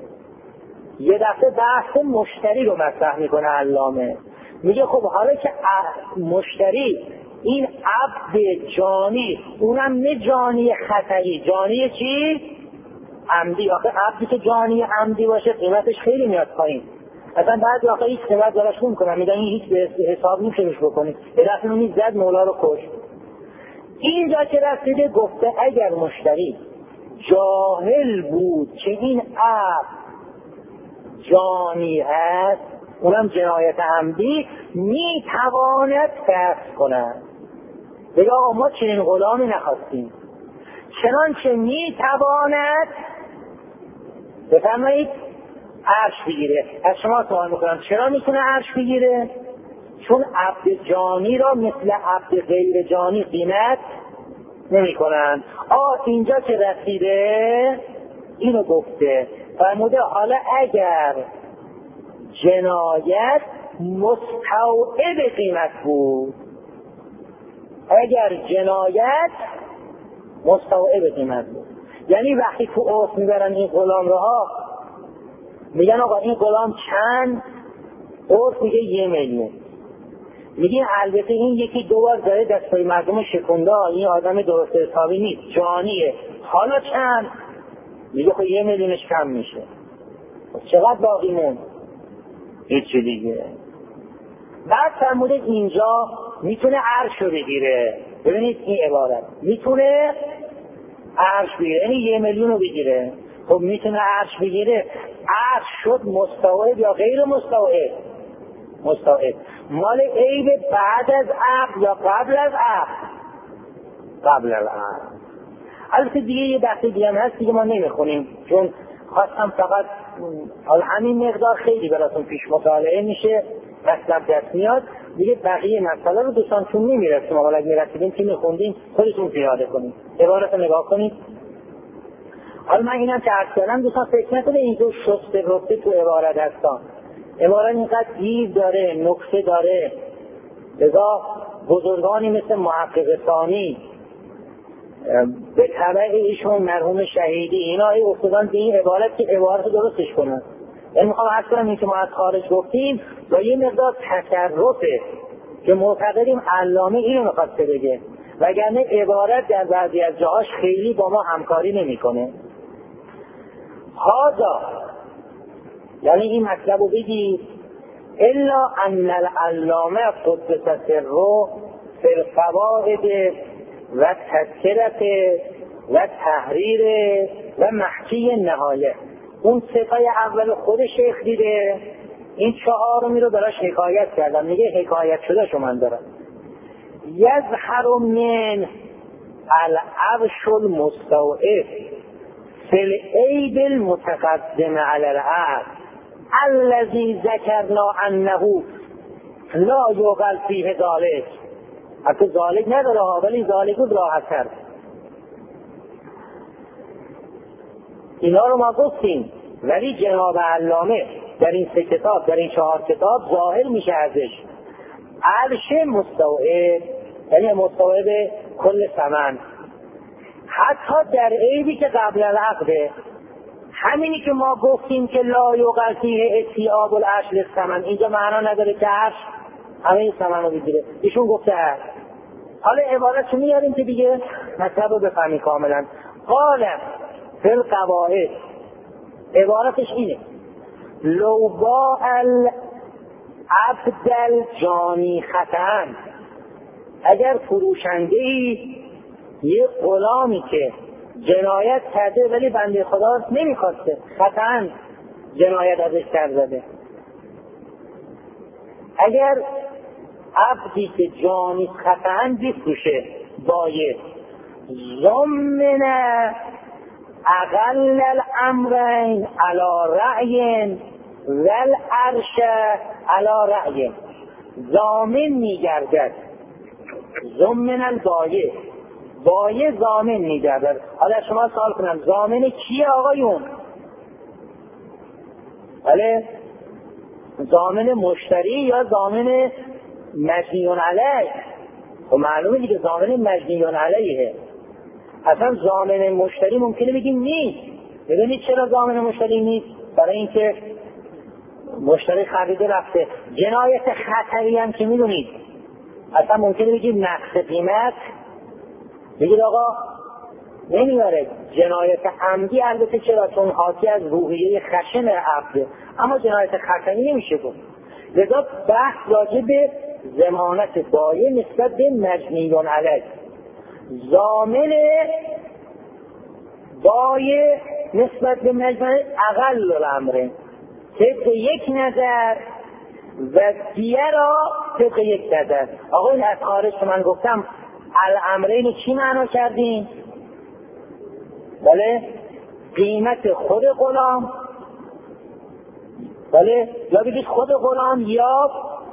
یه دفعه بحث مشتری رو مطرح میکنه علامه. میگه خب حالا که مشتری این عبد جانی، اونم نه جانی خطایی، جانی چی؟ عمدی. آخه عبدی که جانی عمدی باشه قیمتش خیلی میاد پایین. اصلا بعضی آقا هیچ قیمت دارش نمی‌کنن، میگن این هیچ به حساب نمی‌شه بکنید. به دست اون زد مولا رو کشت. اینجا که رسیده گفته اگر مشتری جاهل بود که این عبد جانی هست، اونم جنایت عمدی، میتواند فسخ کند. بگه آقا ما چنین غلامی نخواستیم، چنانچه میتواند بفرمایید عرش بگیره. از شما سوال میکنم چرا میتونه عرش بگیره؟ چون عبد جانی را مثل عبد غیر جانی قیمت نمی کنن. آه اینجا که رسیده اینو گفته فرموده حالا اگر جنایت مستوعب قیمت بود، اگر جنایت مستوعب قیمت بود، یعنی وقتی تو عرف میبرن این غلام رها میگن آقا این غلام چند، عرف میگه یه میلیون، میگه البته این یکی دو بار داره دستای مردم شکنده، این آدم درست حسابی نیست، جانیه، حالا چند؟ میگه خب یه میلیونش کم میشه، چقدر باقی موند؟ هیچ دیگه. بعد فرموده اینجا میتونه عرش رو بگیره. ببینید این عبارت میتونه عرش بگیره، یعنی یه میلیون رو بگیره. خب میتونه عرش بگیره، عرش شد مستوعب یا غیر مستوعب؟ مستوعب. مال عیب بعد از عقل یا قبل از عقل؟ قبل از عقل. البته دیگه یه دسته دیگه هم هست دیگه ما نمیخونیم، چون خواستم فقط همین مقدار خیلی براتون پیش مطالعه میشه، مطلب دست میاد دیگه. بقیه مسئله رو دوستان چون نمیرسیم، حالا اگه میرسیدیم که میخوندیم خودتون پیاده کنید، عبارت رو نگاه کنید. حالا من اینم که عرض کردم دوستان فکر نکنه اینجور شسته رفته تو عبارت هستان. عبارت اینقدر گیر داره، نکته داره، لذا بزرگانی مثل محقق ثانی به تبع ایشون مرحوم شهیدی اینا ای افتادن به این عبارت که عبارت درستش کنن. یعنی میخوام عرض کنم این که ما از خارج گفتیم با یه مقدار تصرفه که معتقدیم علامه اینو میخواسته بگه، وگرنه عبارت در بعضی از جاهاش خیلی با ما همکاری نمیکنه. هذا یعنی این مطلب رو بگید الا ان العلامه قدس سره فی القواعد و تذکرت و تحریر و محکی نهایه، اون ستای اول خود شیخ دیده، این چهارمی رو براش حکایت کردم، میگه حکایت شده شو من دارم. یظهر من العرش المستوعب فی العیب المتقدم علی العرش الذی ذکرنا انه لا یقل فیه ذالک. حتی ذالک نداره ها، ولی ذالک بود راحت تر. اینا رو ما گفتیم، ولی جناب علامه در این سه کتاب، در این چهار کتاب ظاهر میشه ازش عرش مستوعب، یعنی مستوعب کل ثمن، حتی در عیبی که قبل العقده. همینی که ما گفتیم که لا یقل فیه استیعاب العرش للثمن، اینجا معنا نداره که عرش همه این ثمن رو بگیره، ایشون گفته هست. حالا عبارتشو میاریم که دیگه مطلب رو بفهمی کاملا. قال فی القواعد، عبارتش اینه لو باع العبد الجانی خطأ، اگر فروشنده‌ای یه غلامی که جنایت کرده ولی بنده خدا نمیخواسته، خطأ جنایت ازش کرده، اگر عبدی که جانی خطأ بفروشه بایع ضمن اقل الامرین علی رأی والعرش علی رأی، ضامن میگردد، ضمن البایع، بایع ضامن میگردد. حالا شما سوال کنم ضامن کیه آقایون؟ بله ضامن مشتری یا ضامن مجنیون علیه؟ خب معلومه دیگه ضامن مجنیون علیه. اصلا ضامن مشتری ممکنه بگیم نیست. ببینید چرا ضامن مشتری نیست؟ برای اینکه مشتری خریده رفته. جنایت خطری هم که میدونید اصلا ممکنه بگیم نقص قیمت، بگید آقا نمیاره. جنایت عمدی البته چرا؟ چون حاکی از روحیه خشن عبده، اما جنایت خفنی نمیشه گفت. لذا بحث راجع به ضمانت بایع نسبت به مجنیون علیه. ضامن بایع نسبت به مجنیون اقل الامره طبق یک نظر و دیه را طبق یک نظر. آقا این از خارج که من گفتم الامرین چی معنا کردیم؟ بله قیمت خود غلام، بله یا بگید خود غلام یا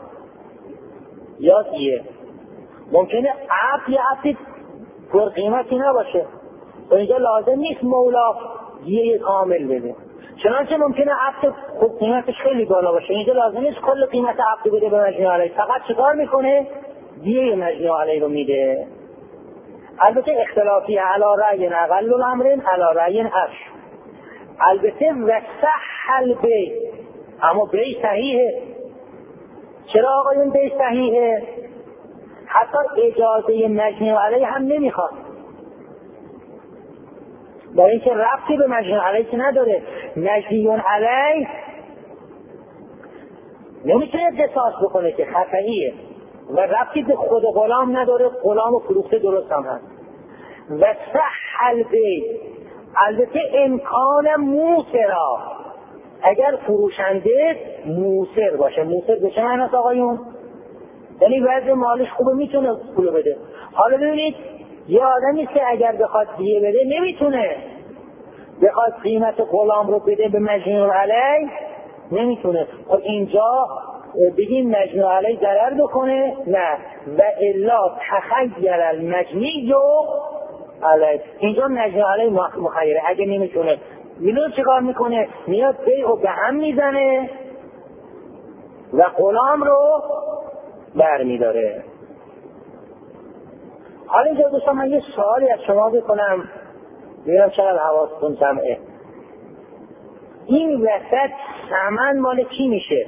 یا دیه. ممکنه عبد یا عبد پر قیمتی نباشه و اینجا لازم نیست مولا دیه کامل بده. چنانچه ممکنه عبد خود قیمتش خیلی بالا باشه، اینجا لازم نیست کل قیمت عبد بده به مجنی علیه، فقط چیکار میکنه؟ دیه مجنی علیه رو میده. البته اختلافی علی رأی اقل الامرین علی رأی اش. البته وصح البیع، اما بیع صحیحه. چرا آقایون بیع صحیحه؟ حتی اجازه مجنی علیه هم نمیخواد، با اینکه ربطی به مجنی علیه که نداره. مجنیون علیه نمیتونه قصاص بکنه که خطئیه و ربطی به خود غلام نداره، غلام و فروخته درست هم هست. و صح البیع، البته امکان موسرا، اگر فروشنده موسر باشه. موسر به چه معنی است آقایون؟ یعنی وضع مالش خوبه میتونه پولو بده. حالا ببینید یه آدمی که اگر بخواد دیه بده نمیتونه، بخواد قیمت غلام رو بده به مجنون علیه نمیتونه. خب اینجا بگیم مجنون علیه ضرر بکنه؟ نه. و الا تخیر المجنی علیه، اینجا مجنون علیه مخیره. اگه نمیتونه میدونه چه کار میکنه؟ میاد بیعو به هم میزنه و غلام رو بر میداره. حالا اینجا دوستان من یه سوالی از شما بکنم ببینم چقدر حواستون جمعه. این وسط ثمن مال کی میشه؟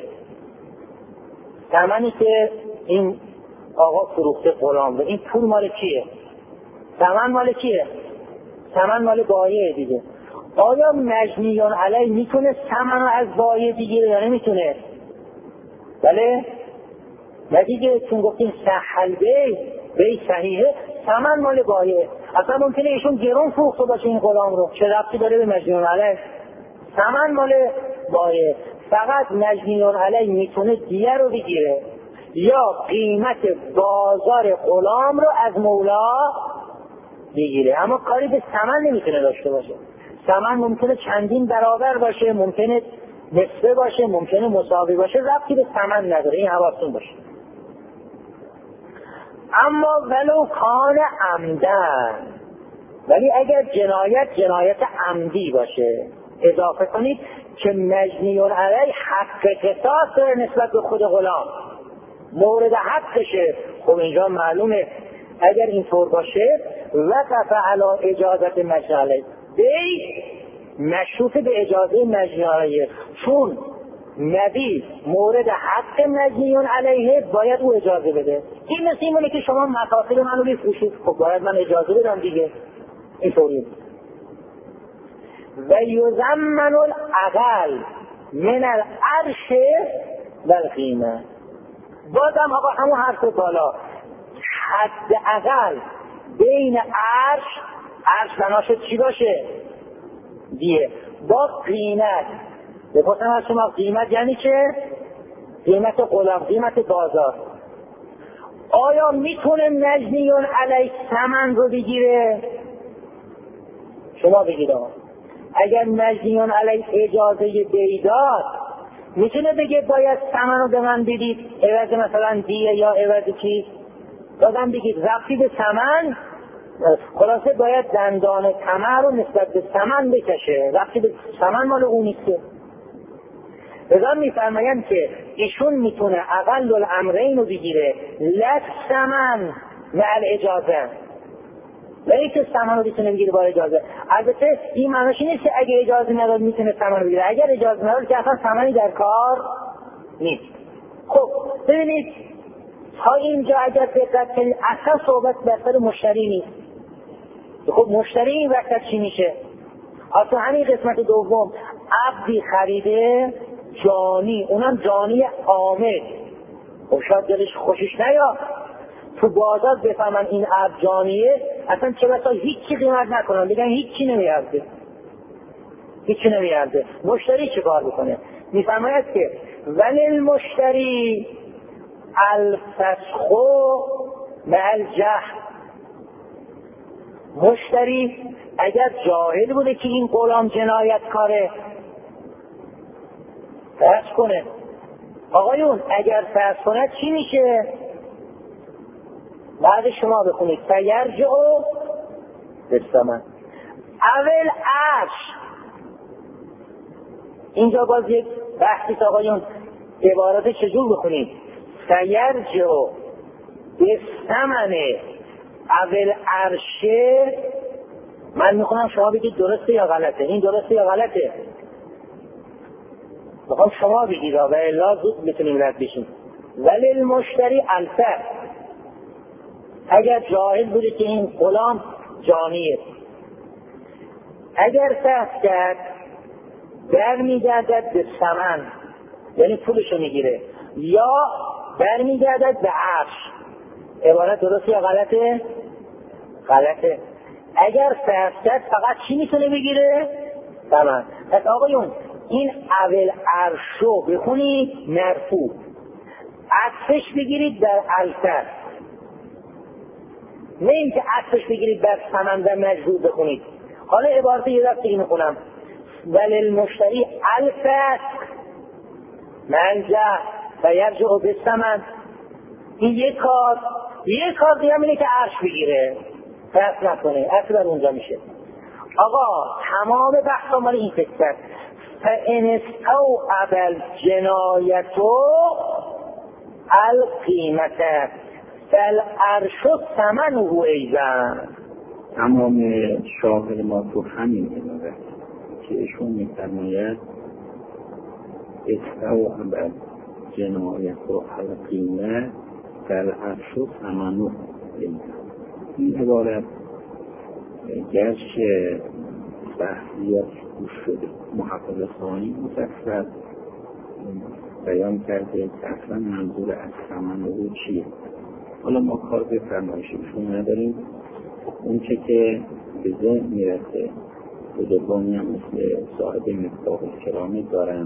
ثمنی که این آقا فروخته غلام رو، این پول مال کیه؟ ثمن مال کیه؟ ثمن مال بایع دیگه. آیا مجنیون علیه میتونه ثمن رو از بایع بگیره یا نمیتونه؟ بله؟ نتیجه چون گفتیم صح البیع، بیع صحیحه، ثمن مال بایع. اصلا ممکنه ایشون گرون فروخته باشه این غلام رو، چه ربطی داره به مجنیون علیه؟ ثمن مال بایع. فقط مجنیون علیه میتونه دیه رو بگیره یا قیمت بازار غلام رو از مولا بگیره، اما کاری به ثمن نمیتونه داشته باشه. ثمن ممکنه چندین برابر باشه، ممکنه نصفه باشه، ممکنه مساوی باشه، ربطی به ثمن نداره. این حواستون باشه. اما ولو کان عمدن، ولی اگر جنایت جنایت عمدی باشه، اضافه کنید که مجنیون علیه حق قصاص داره نسبت به خود غلام، مورد حقشه. خب اینجا معلومه اگر اینطور باشه وقف علی اجازت مجنی علیه، بیع مشروط به اجازه مجنی علیه، چون نبی مورد حق مجنیون علیه باید او اجازه بده. این مثل اینه که شما مفاصل منو بفروشید، خب باید من اجازه بدم دیگه. اینطوری. و یضمن الاقل من العرش و القیمه. بازم آقا همون حرف بالا، حد اقل بین عرش، عرش بناشد چی باشه؟ دیه با قیمت. بپرسم از شما قیمت یعنی چه؟ قیمت غلام، قیمت بازار. آیا میتونه مجنیون علیه ثمن رو بگیره؟ شما بگید آقا اگر مجنیون علیه اجازه بیع داد میتونه بگه باید ثمن رو به من بدید عوض مثلا دیه یا عوض چیز؟ دادم بگید ربطی به ثمن، خلاصه باید دندان طمع رو نسبت به ثمن بکشه، ربطی به ثمن مال اون نیسته. لذا میفرمایند که ایشون میتونه اقل الامرین رو بگیره، لک ثمن مع الاجازه، ولی که ثمن رو میتونه بگیره با اجازه. البته این معنیش نیست که اگه اجازه نداد میتونه ثمن رو بگیره، اگر اجازه نداد که اصلا ثمنی در کار نیست. خب ببینید تا اینجا اگر دقت کنید اصلا صحبت بر سر مشتری نیست، خب مشتری این وقت چی میشه؟ اصلا همین قسمت دوم عبدی خریده جانی، اونم جانی آمد، خب شاید دلش خوشش نیاد تو بازار بفهمن این عبد جانیه، اصلا چه بسا هیچی قیمت نکنن، بگن هیچی نمیارده هیچی نمیارده. مشتری چه کار بکنه؟ میفرماید که ولی المشتری الفسخو مع الجهل، مشتری اگر جاهل بوده که این غلام جنایتکاره فرض کنه، آقایون اگر فرض کنه چی میشه؟ بعد شما بخونید فیرجعو بالثمن اول عرش. اینجا باز یک بحثی آقایون، عبارت چجور بخونید؟ فیرجعو بالثمن اول عرشه. من میخونم شما بگید درسته یا غلطه. این درسته یا غلطه؟ میخوام شما بگید و الا زود میتونیم رد بشیم. ولی المشتری الفه، اگر جاهل بوده که این غلام جانیه، اگر فهم کرد برمیگردد به ثمن، یعنی پولشو میگیره، یا برمیگردد به عرش. عبارت درسته یا غلطه؟ غلطه. اگر فهم کرد فقط چی میتونه بگیره؟ ثمن. پس آقایون این اول عرشو بخونید مرفوع، عطفش بگیرید در الفه، نه اینکه عطفش بگیرید بر ثمن و مجرور بخونید. حالا عبارت یه دفعه دیگه میخونم ولی المشتری الفسق منجح و یرجع بالثمن. این یک کار یک کار دیگه اینه که عرش بگیره فرض نکنه، اصلا اونجا میشه. آقا تمام بحثا مال این فکر کرد فان استوعب الجنایتو القیمته فالعرش ثمنه ایضا. تمام شاغل ما تو همین عبارت که ایشون می‌فرماید استوعب الجنایتو القیمته فالعرش ثمنه ایضا. این عبارت گرچه بحثیات گوش شده، محقق ثانی مفصل بیان کرده که اصلا منظور از ثمن او چیه. حالا ما کار به فرمایششون نداریم، اون چه که به ذهن میرسه بزرگانی هم مثل صاحب مصباح الکرامه دارن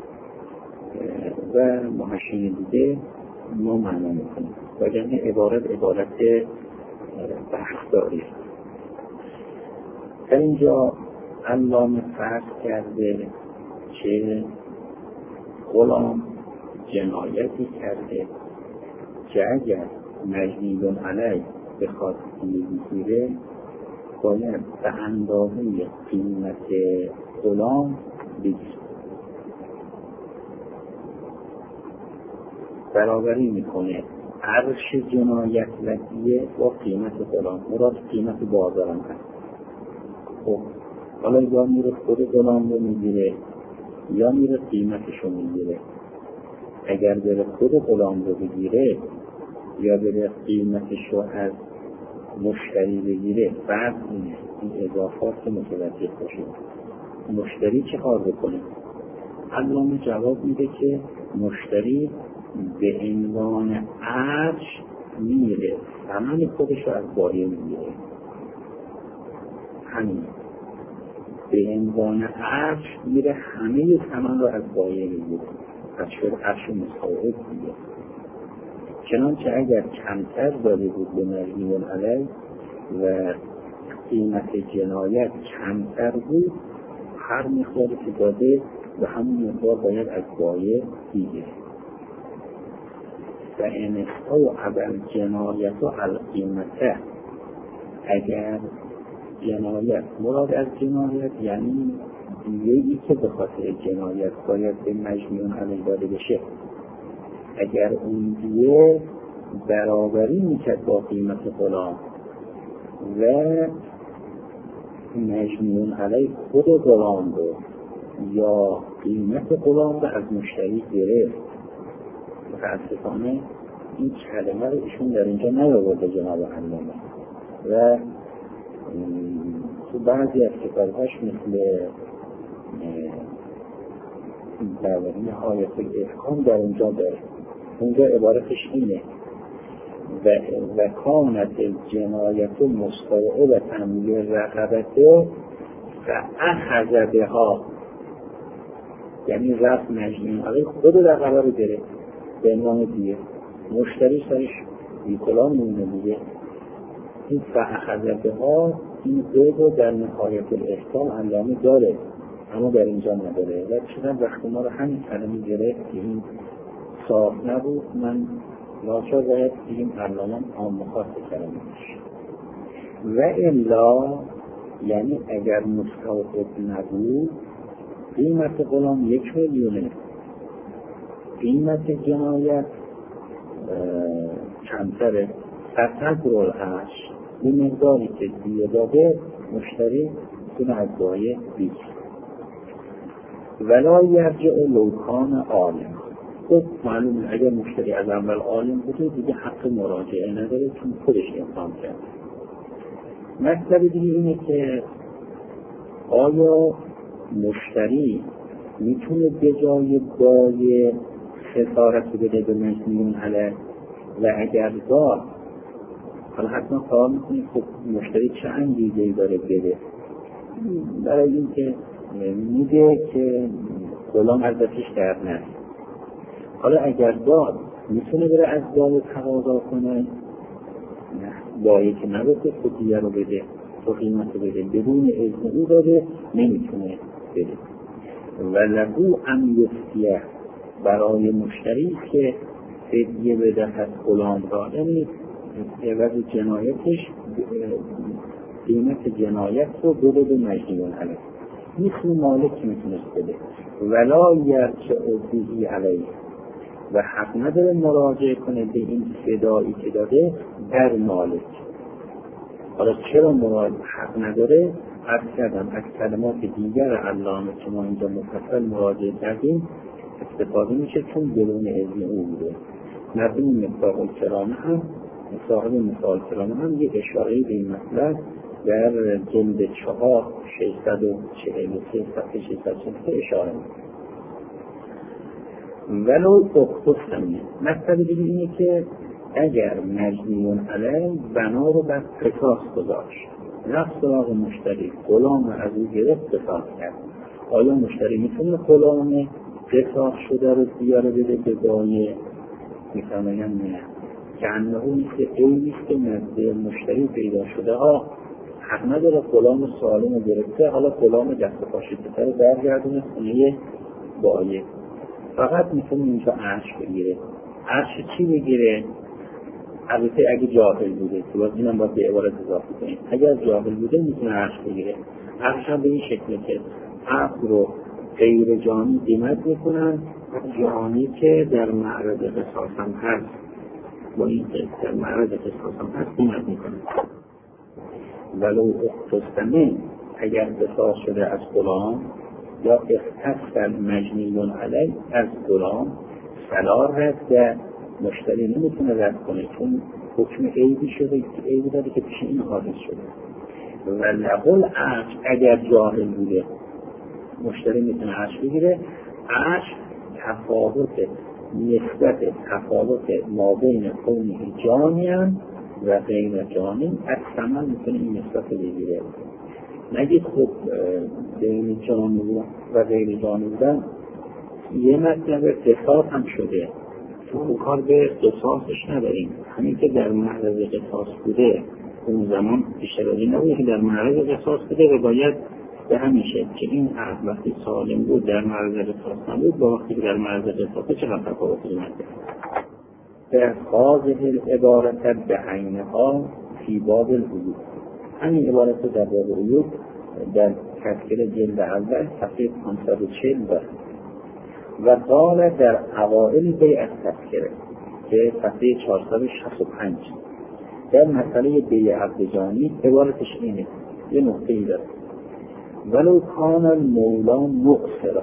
و محشین دیگه ما معنا میکنیم. وگرنه عبارت عبارت بحث داری. در اینجا علامه فرض کرده که غلام جنایتی کرده که اگر مجنون علیه بخواد بگیره باید به اندازه قیمت غلام بگیره. برابری میکنه عرش جنایت لگیه با قیمت غلام. مراد قیمت بازارم هست. خب حالا یا میره خود غلام رو میگیره یا میره قیمتش رو میگیره. اگر بره خود غلام رو بگیره یا بره قیمتش رو از مشتری بگیره، بعد اینه این اضافات که متوجه باشید مشتری چه کار بکنه. علامه جواب میده که مشتری به عنوان عرش میره ثمن خودش رو از بایع میگیره. همین به عنوان عرش میره همه ثمن رو از بایع میگیره. پس شد عرش مستوعب دیگه. چنانچه اگر کمتر داده بود به مجنون علیه و قیمت جنایت کمتر بود، هر مقداری که داده و همون مقدار باید از بایع بگیره. و ان استوعب الجنایت القیمته، اگر جنایت مراد از جنایت یعنی دیگه‌ای که به خاطر جنایت باید به مجنون علیه داده بشه، اگر اون دیگه برابری میکرد با قیمت غلام و مجنون علیه خود غلام رو یا قیمت غلام رو از مشتری گرفت، متاسفانه این کلمه رو ایشون در اینجا نیاورده جناب علامه و تو بعضی از کتاب‌هاش مثل در نهایت الافهام در اونجا داره، اونجا عبارتش اینه و, و کانت الجنایت مستوعبة لرقبته فأخذ بها، یعنی رفت مجنون علیه خود رقبه رو گرفت به نام دیگه، مشتری سرش بیکلام مونه دیگه. این فأخذ بها این قید رو در نهایت الافهام علامه داره اما در اینجا نداره و چیزم وقتی ما رو همین کلمه گرفت که این صاف نبود، من ناچار باید بگیم علامه عام خاص کلمه میشه و الا، یعنی اگر مستوعب نبود قیمت غلام یک میلیونه، قیمت جنایت کمتره، فقط رول هش این مقداری که دیگه داده مشتری کنه از بایه بیش ولا یرجع لوکان عالم. خب معلومه اگر مشتری از اول عالم بوده دیگه حق مراجعه نداره چون خودش امتحان کرده. مطلب دیگه اینه که آیا مشتری میتونه به جای بای خسارت بده به مجنون علیه و اگر داد، حالا حتما سوال میکنید خب مشتری چه انگیزه‌ای داره بده؟ برای اینکه میگه که غلام از دستش در نره. حالا اگر داد میتونه بره از بای تقاضا کنه؟ نه، بایی که نباید خود دیگه رو بده، تو قیمت رو بده، بدون اذن او داده نمیتونه بده. و لگو ام یفتیه، برای مشتری که فدیه بده از غلام را، یعنی عوض جنایتش قیمت جنایت رو بده به مجنون علیه، مثل مالک میتونست بده. ولا یرجع به علیه، و حق نداره مراجعه کنه به این فدایی که داده در مالک. حالا چرا مراجعه حق نداره؟ عرض کردم از کلمات دیگر علامه که ما اینجا مفصل مراجعه کردیم استفاده میشه چون بدون اذن او بوده. مرحوم مصداق الکرامه هم صاحب مثال کرامه هم یه اشاره به این مطلب در جلد چهار ششصد و چهل و سه صفحه ششصد و چهل و سه اشاره میکنه. ولو اختصمی، مطلب دیگه اینه که اگر مجنون علیه بنا رو بر قصاص گذاشت، رفت سراغ مشتری غلام رو از او گرفت قصاص کرد، آیا مشتری میتونه غلام قصاص شده رو بیاره بده به بایه؟ میفرمایند نه، که انه مثل عیبیست که نزد مشتری پیدا شده ها، حق نداره غلام سالم رو گرفته حالا غلام دست پاشیده رو برگردونه خونه بایه. فقط میتونه اینجا عرش بگیره. عرش چی بگیره؟ البته اگه جاهل بوده که باز اینم باید به عبارت اضافه کنیم، اگر جاهل بوده میتونه عرش بگیره. عرش هم به این شکله که عقل رو غیر جانی قیمت میکنن، جانی که در معرض قصاص هم هست با این که در معرض قصاص هم هست قیمت میکنن. ولو اختصمه، اگر قصاص شده از غلام یا اختص مجنون علیه از غلام، فلا رد، مشتری نمیتونه رد کنه چون حکم عیبی شده، عیبی داره که پیش این حادث شده. و لقل عرش، اگر جاهل بوده مشتری میتونه عرش بگیره. عرش تفاوت نسبت تفاوت ما بین کونه جانیان و غیر جانی از ثمن میتونه این نسبت بگیره. نگید خب بین جانی و غیر جانی بودن یه مطلب قصاص هم شده، تو کار به قصاصش نداریم، همین که در معرض قصاص بوده اون زمان اشتراکی نبوده که در معرض قصاص بوده و باید به همیشه که این عقل وقتی سالم بود در معرض قصاص نبود با وقتی که در معرض قصاص چقدر تفاوت داره. در خاضه عبارت به عینها فی باب العیوب، همین عبارت در باب العیوب در تذکره جلد اول صفحه پانصد و چهل داره و قال در اوائل بیعت تذکره که صفحه چهارصد و شصت و پنج در مسئله بیع عبدجانی عبارتش اینه، یه نقطه ای داره. ولو کان المولا مؤثرا،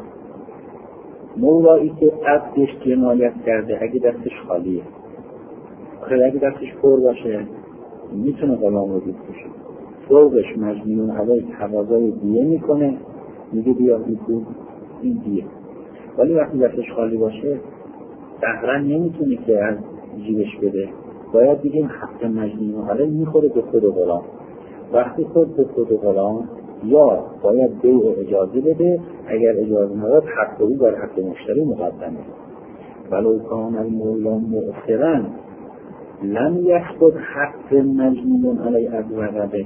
مولایی که عبدش جنایت کرده اگه دستش خالیه، اگه دستش پر باشه میتونه غلام رو دید بشه، فوقش مجنون علیه تقاضای دیه میکنه، میگه بیا این پول این دیه. ولی وقتی دستش خالی باشه دقیقا نمیتونه که از جیبش بده، باید بگیم حق مجنون علیه میخوره به خود غلام. وقتی خود به خود غلام یا باید بیع اجازه بده، اگر اجازه نداد حق او بر حق مشتری مقدمه. ولو کان المولا مؤثرا لم یسقط حق مجنون علیه از رقبه.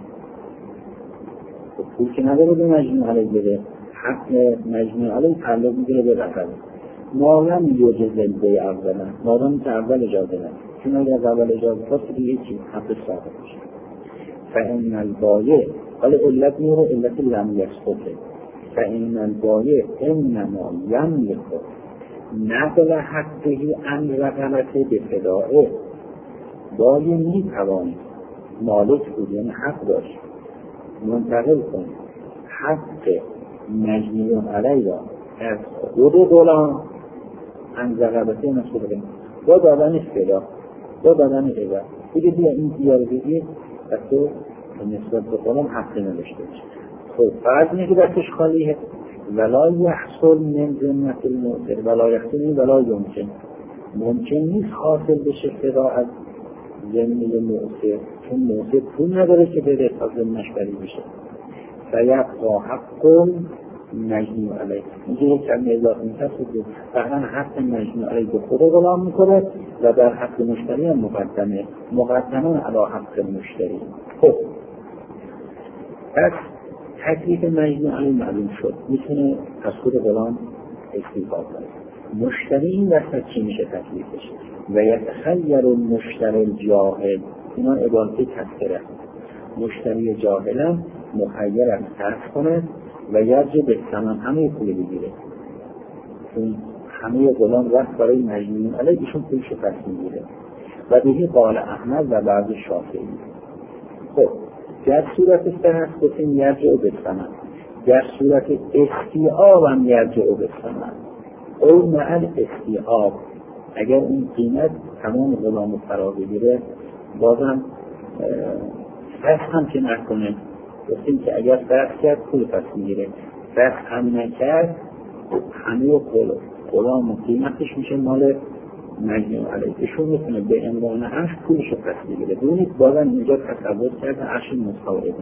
پول که نداره به مجنون علیه بده، حق مجنون علیه تعلق میگیره به رقبه. مالم یوجد البیع اولا، مادامی که اول اجازه نداره، چون اگر از اول اجازه داد که دیگه چی حقش ثابت میشه. فإن البایع، ولی علت میره علت لم یسقطه. فإن البایع انما یملک نقل حقه عن رقبته بفدائه. بایع میتوانید مالک بود یعنی حق داشت منتقل کنید حق مجنون علیه را از خود غلام عن رقبته نسخه کنید با دادن فدا، با دادن عوض. دیگه بیا این دیاره بگید و تو نسبت به غلام حقی نداشته باشه. خب فرض اینه که دستش خالیه، ولا یحصل من ذمت المؤثر، ولا یحصل این ولا یمکن، ممکن نیست حاصل بشه فدا از ذمه مؤثر، چون مؤثر پول نداره که بده تا ذمه‌اش بری بشه. فیبقا حق مجنون علیه، اینجا یک کلمه اضافه می‌کنه، فقط حق مجنون علیه به خود غلام می‌کنه و در حق مشتری هم مقدمه، مقدمه علی حق مشتری. خب پس تکلیف مجنون علیه معلوم شد، میتونه از خود غلام استفاده کنه. مشتری این وسط چی میشه تکلیفش؟ و یتخیر المشتری الجاهل، اینا عبارت تذکره، مشتری جاهلا مخیر از صرف کنه و یرجع به ثمن همه پول بگیره، چون همه غلام رفت برای مجنون علیه ایشون پولشو پس میگیره. و بهی قال احمد و بعض شافعی. خب در صورت صحت گفتیم یرجع به ثمن، در صورت استیعاب هم یرجع به ثمن او معل استیعاب، اگر این قیمت تمام غلام فرا بگیره بازم فسخ هم که نکنه. گفتیم که اگر فسخ کرد پول پس میگیره، فسخ هم نکرد همه غلام و قیمتش میشه مال مجنون علیه، ایشون میتونه به عنوان عرش پولش پس بگیره. ببینید بازم اینجا تصور کرده عرش مستوعب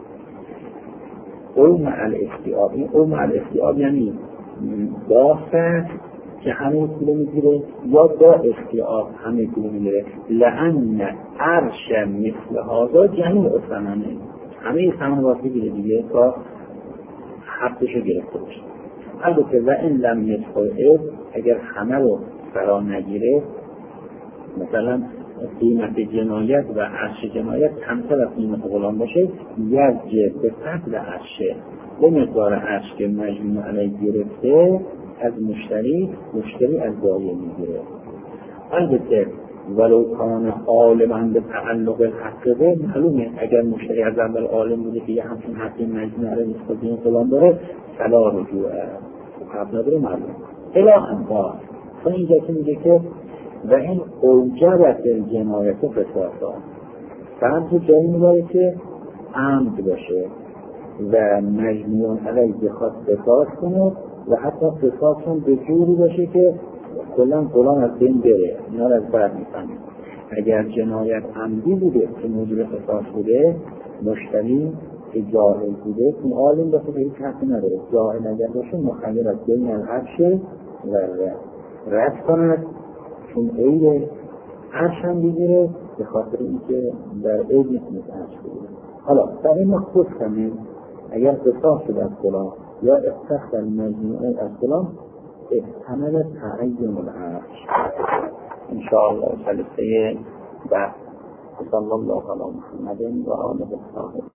او معل استیعاب. این او معل استیعاب یعنی با فسخ که همه پول میگیره یا با استیعاب همه پول میگیره. لأن عرش مثل هذا جمیع ثمنه، همه ثمن باید بگیره دیگه تا حقشو گرفته باشه. البته و این لم یستوعب، اگر همه رو فرا نگیره، مثلا قیمت جنایت و عرش جنایت کمتر از قیمت غلام باشه، یرجع به قدر عرشه، به مقدار عرش که مجنون علیه گرفته از مشتری، مشتری از بایع میگیره. البته ولو کان عالما به تعلق الحق به، معلومه اگر مشتری از اول عالم بوده که یه همچون حقی مجنون علیه نسبت به این غلام داره فلا رجوع قبل نداره، معلوم الا انبار. چون اینجا که میگه که و این اوجبت الجنایت قصاصا، فهم تو جایی میباره که عمد باشه و مجنون علیه بخواد قصاص کنه و حتی قصاص هم به جوری باشه که کلن غلام از بین بره، اینا رو از بعد میفهمیم. اگر جنایت عمدی بوده که موجب قصاص بوده، مشتری که جاهل بوده، اون عالم باشه به هیچ حقی نداره، جاهل اگر باشه مخیر از بین العرش و رد کند، چون عید عرش هم بگیره به خاطر اینکه در عید نیست عرش بگیره. حالا در این مخصوص کنیم اگر قصاص شد از غلام یا استخدم المجنون از غلام احتمال تعین العرش. انشاءالله جلسه بعد. صلی الله علی محمد و آله و صحبه.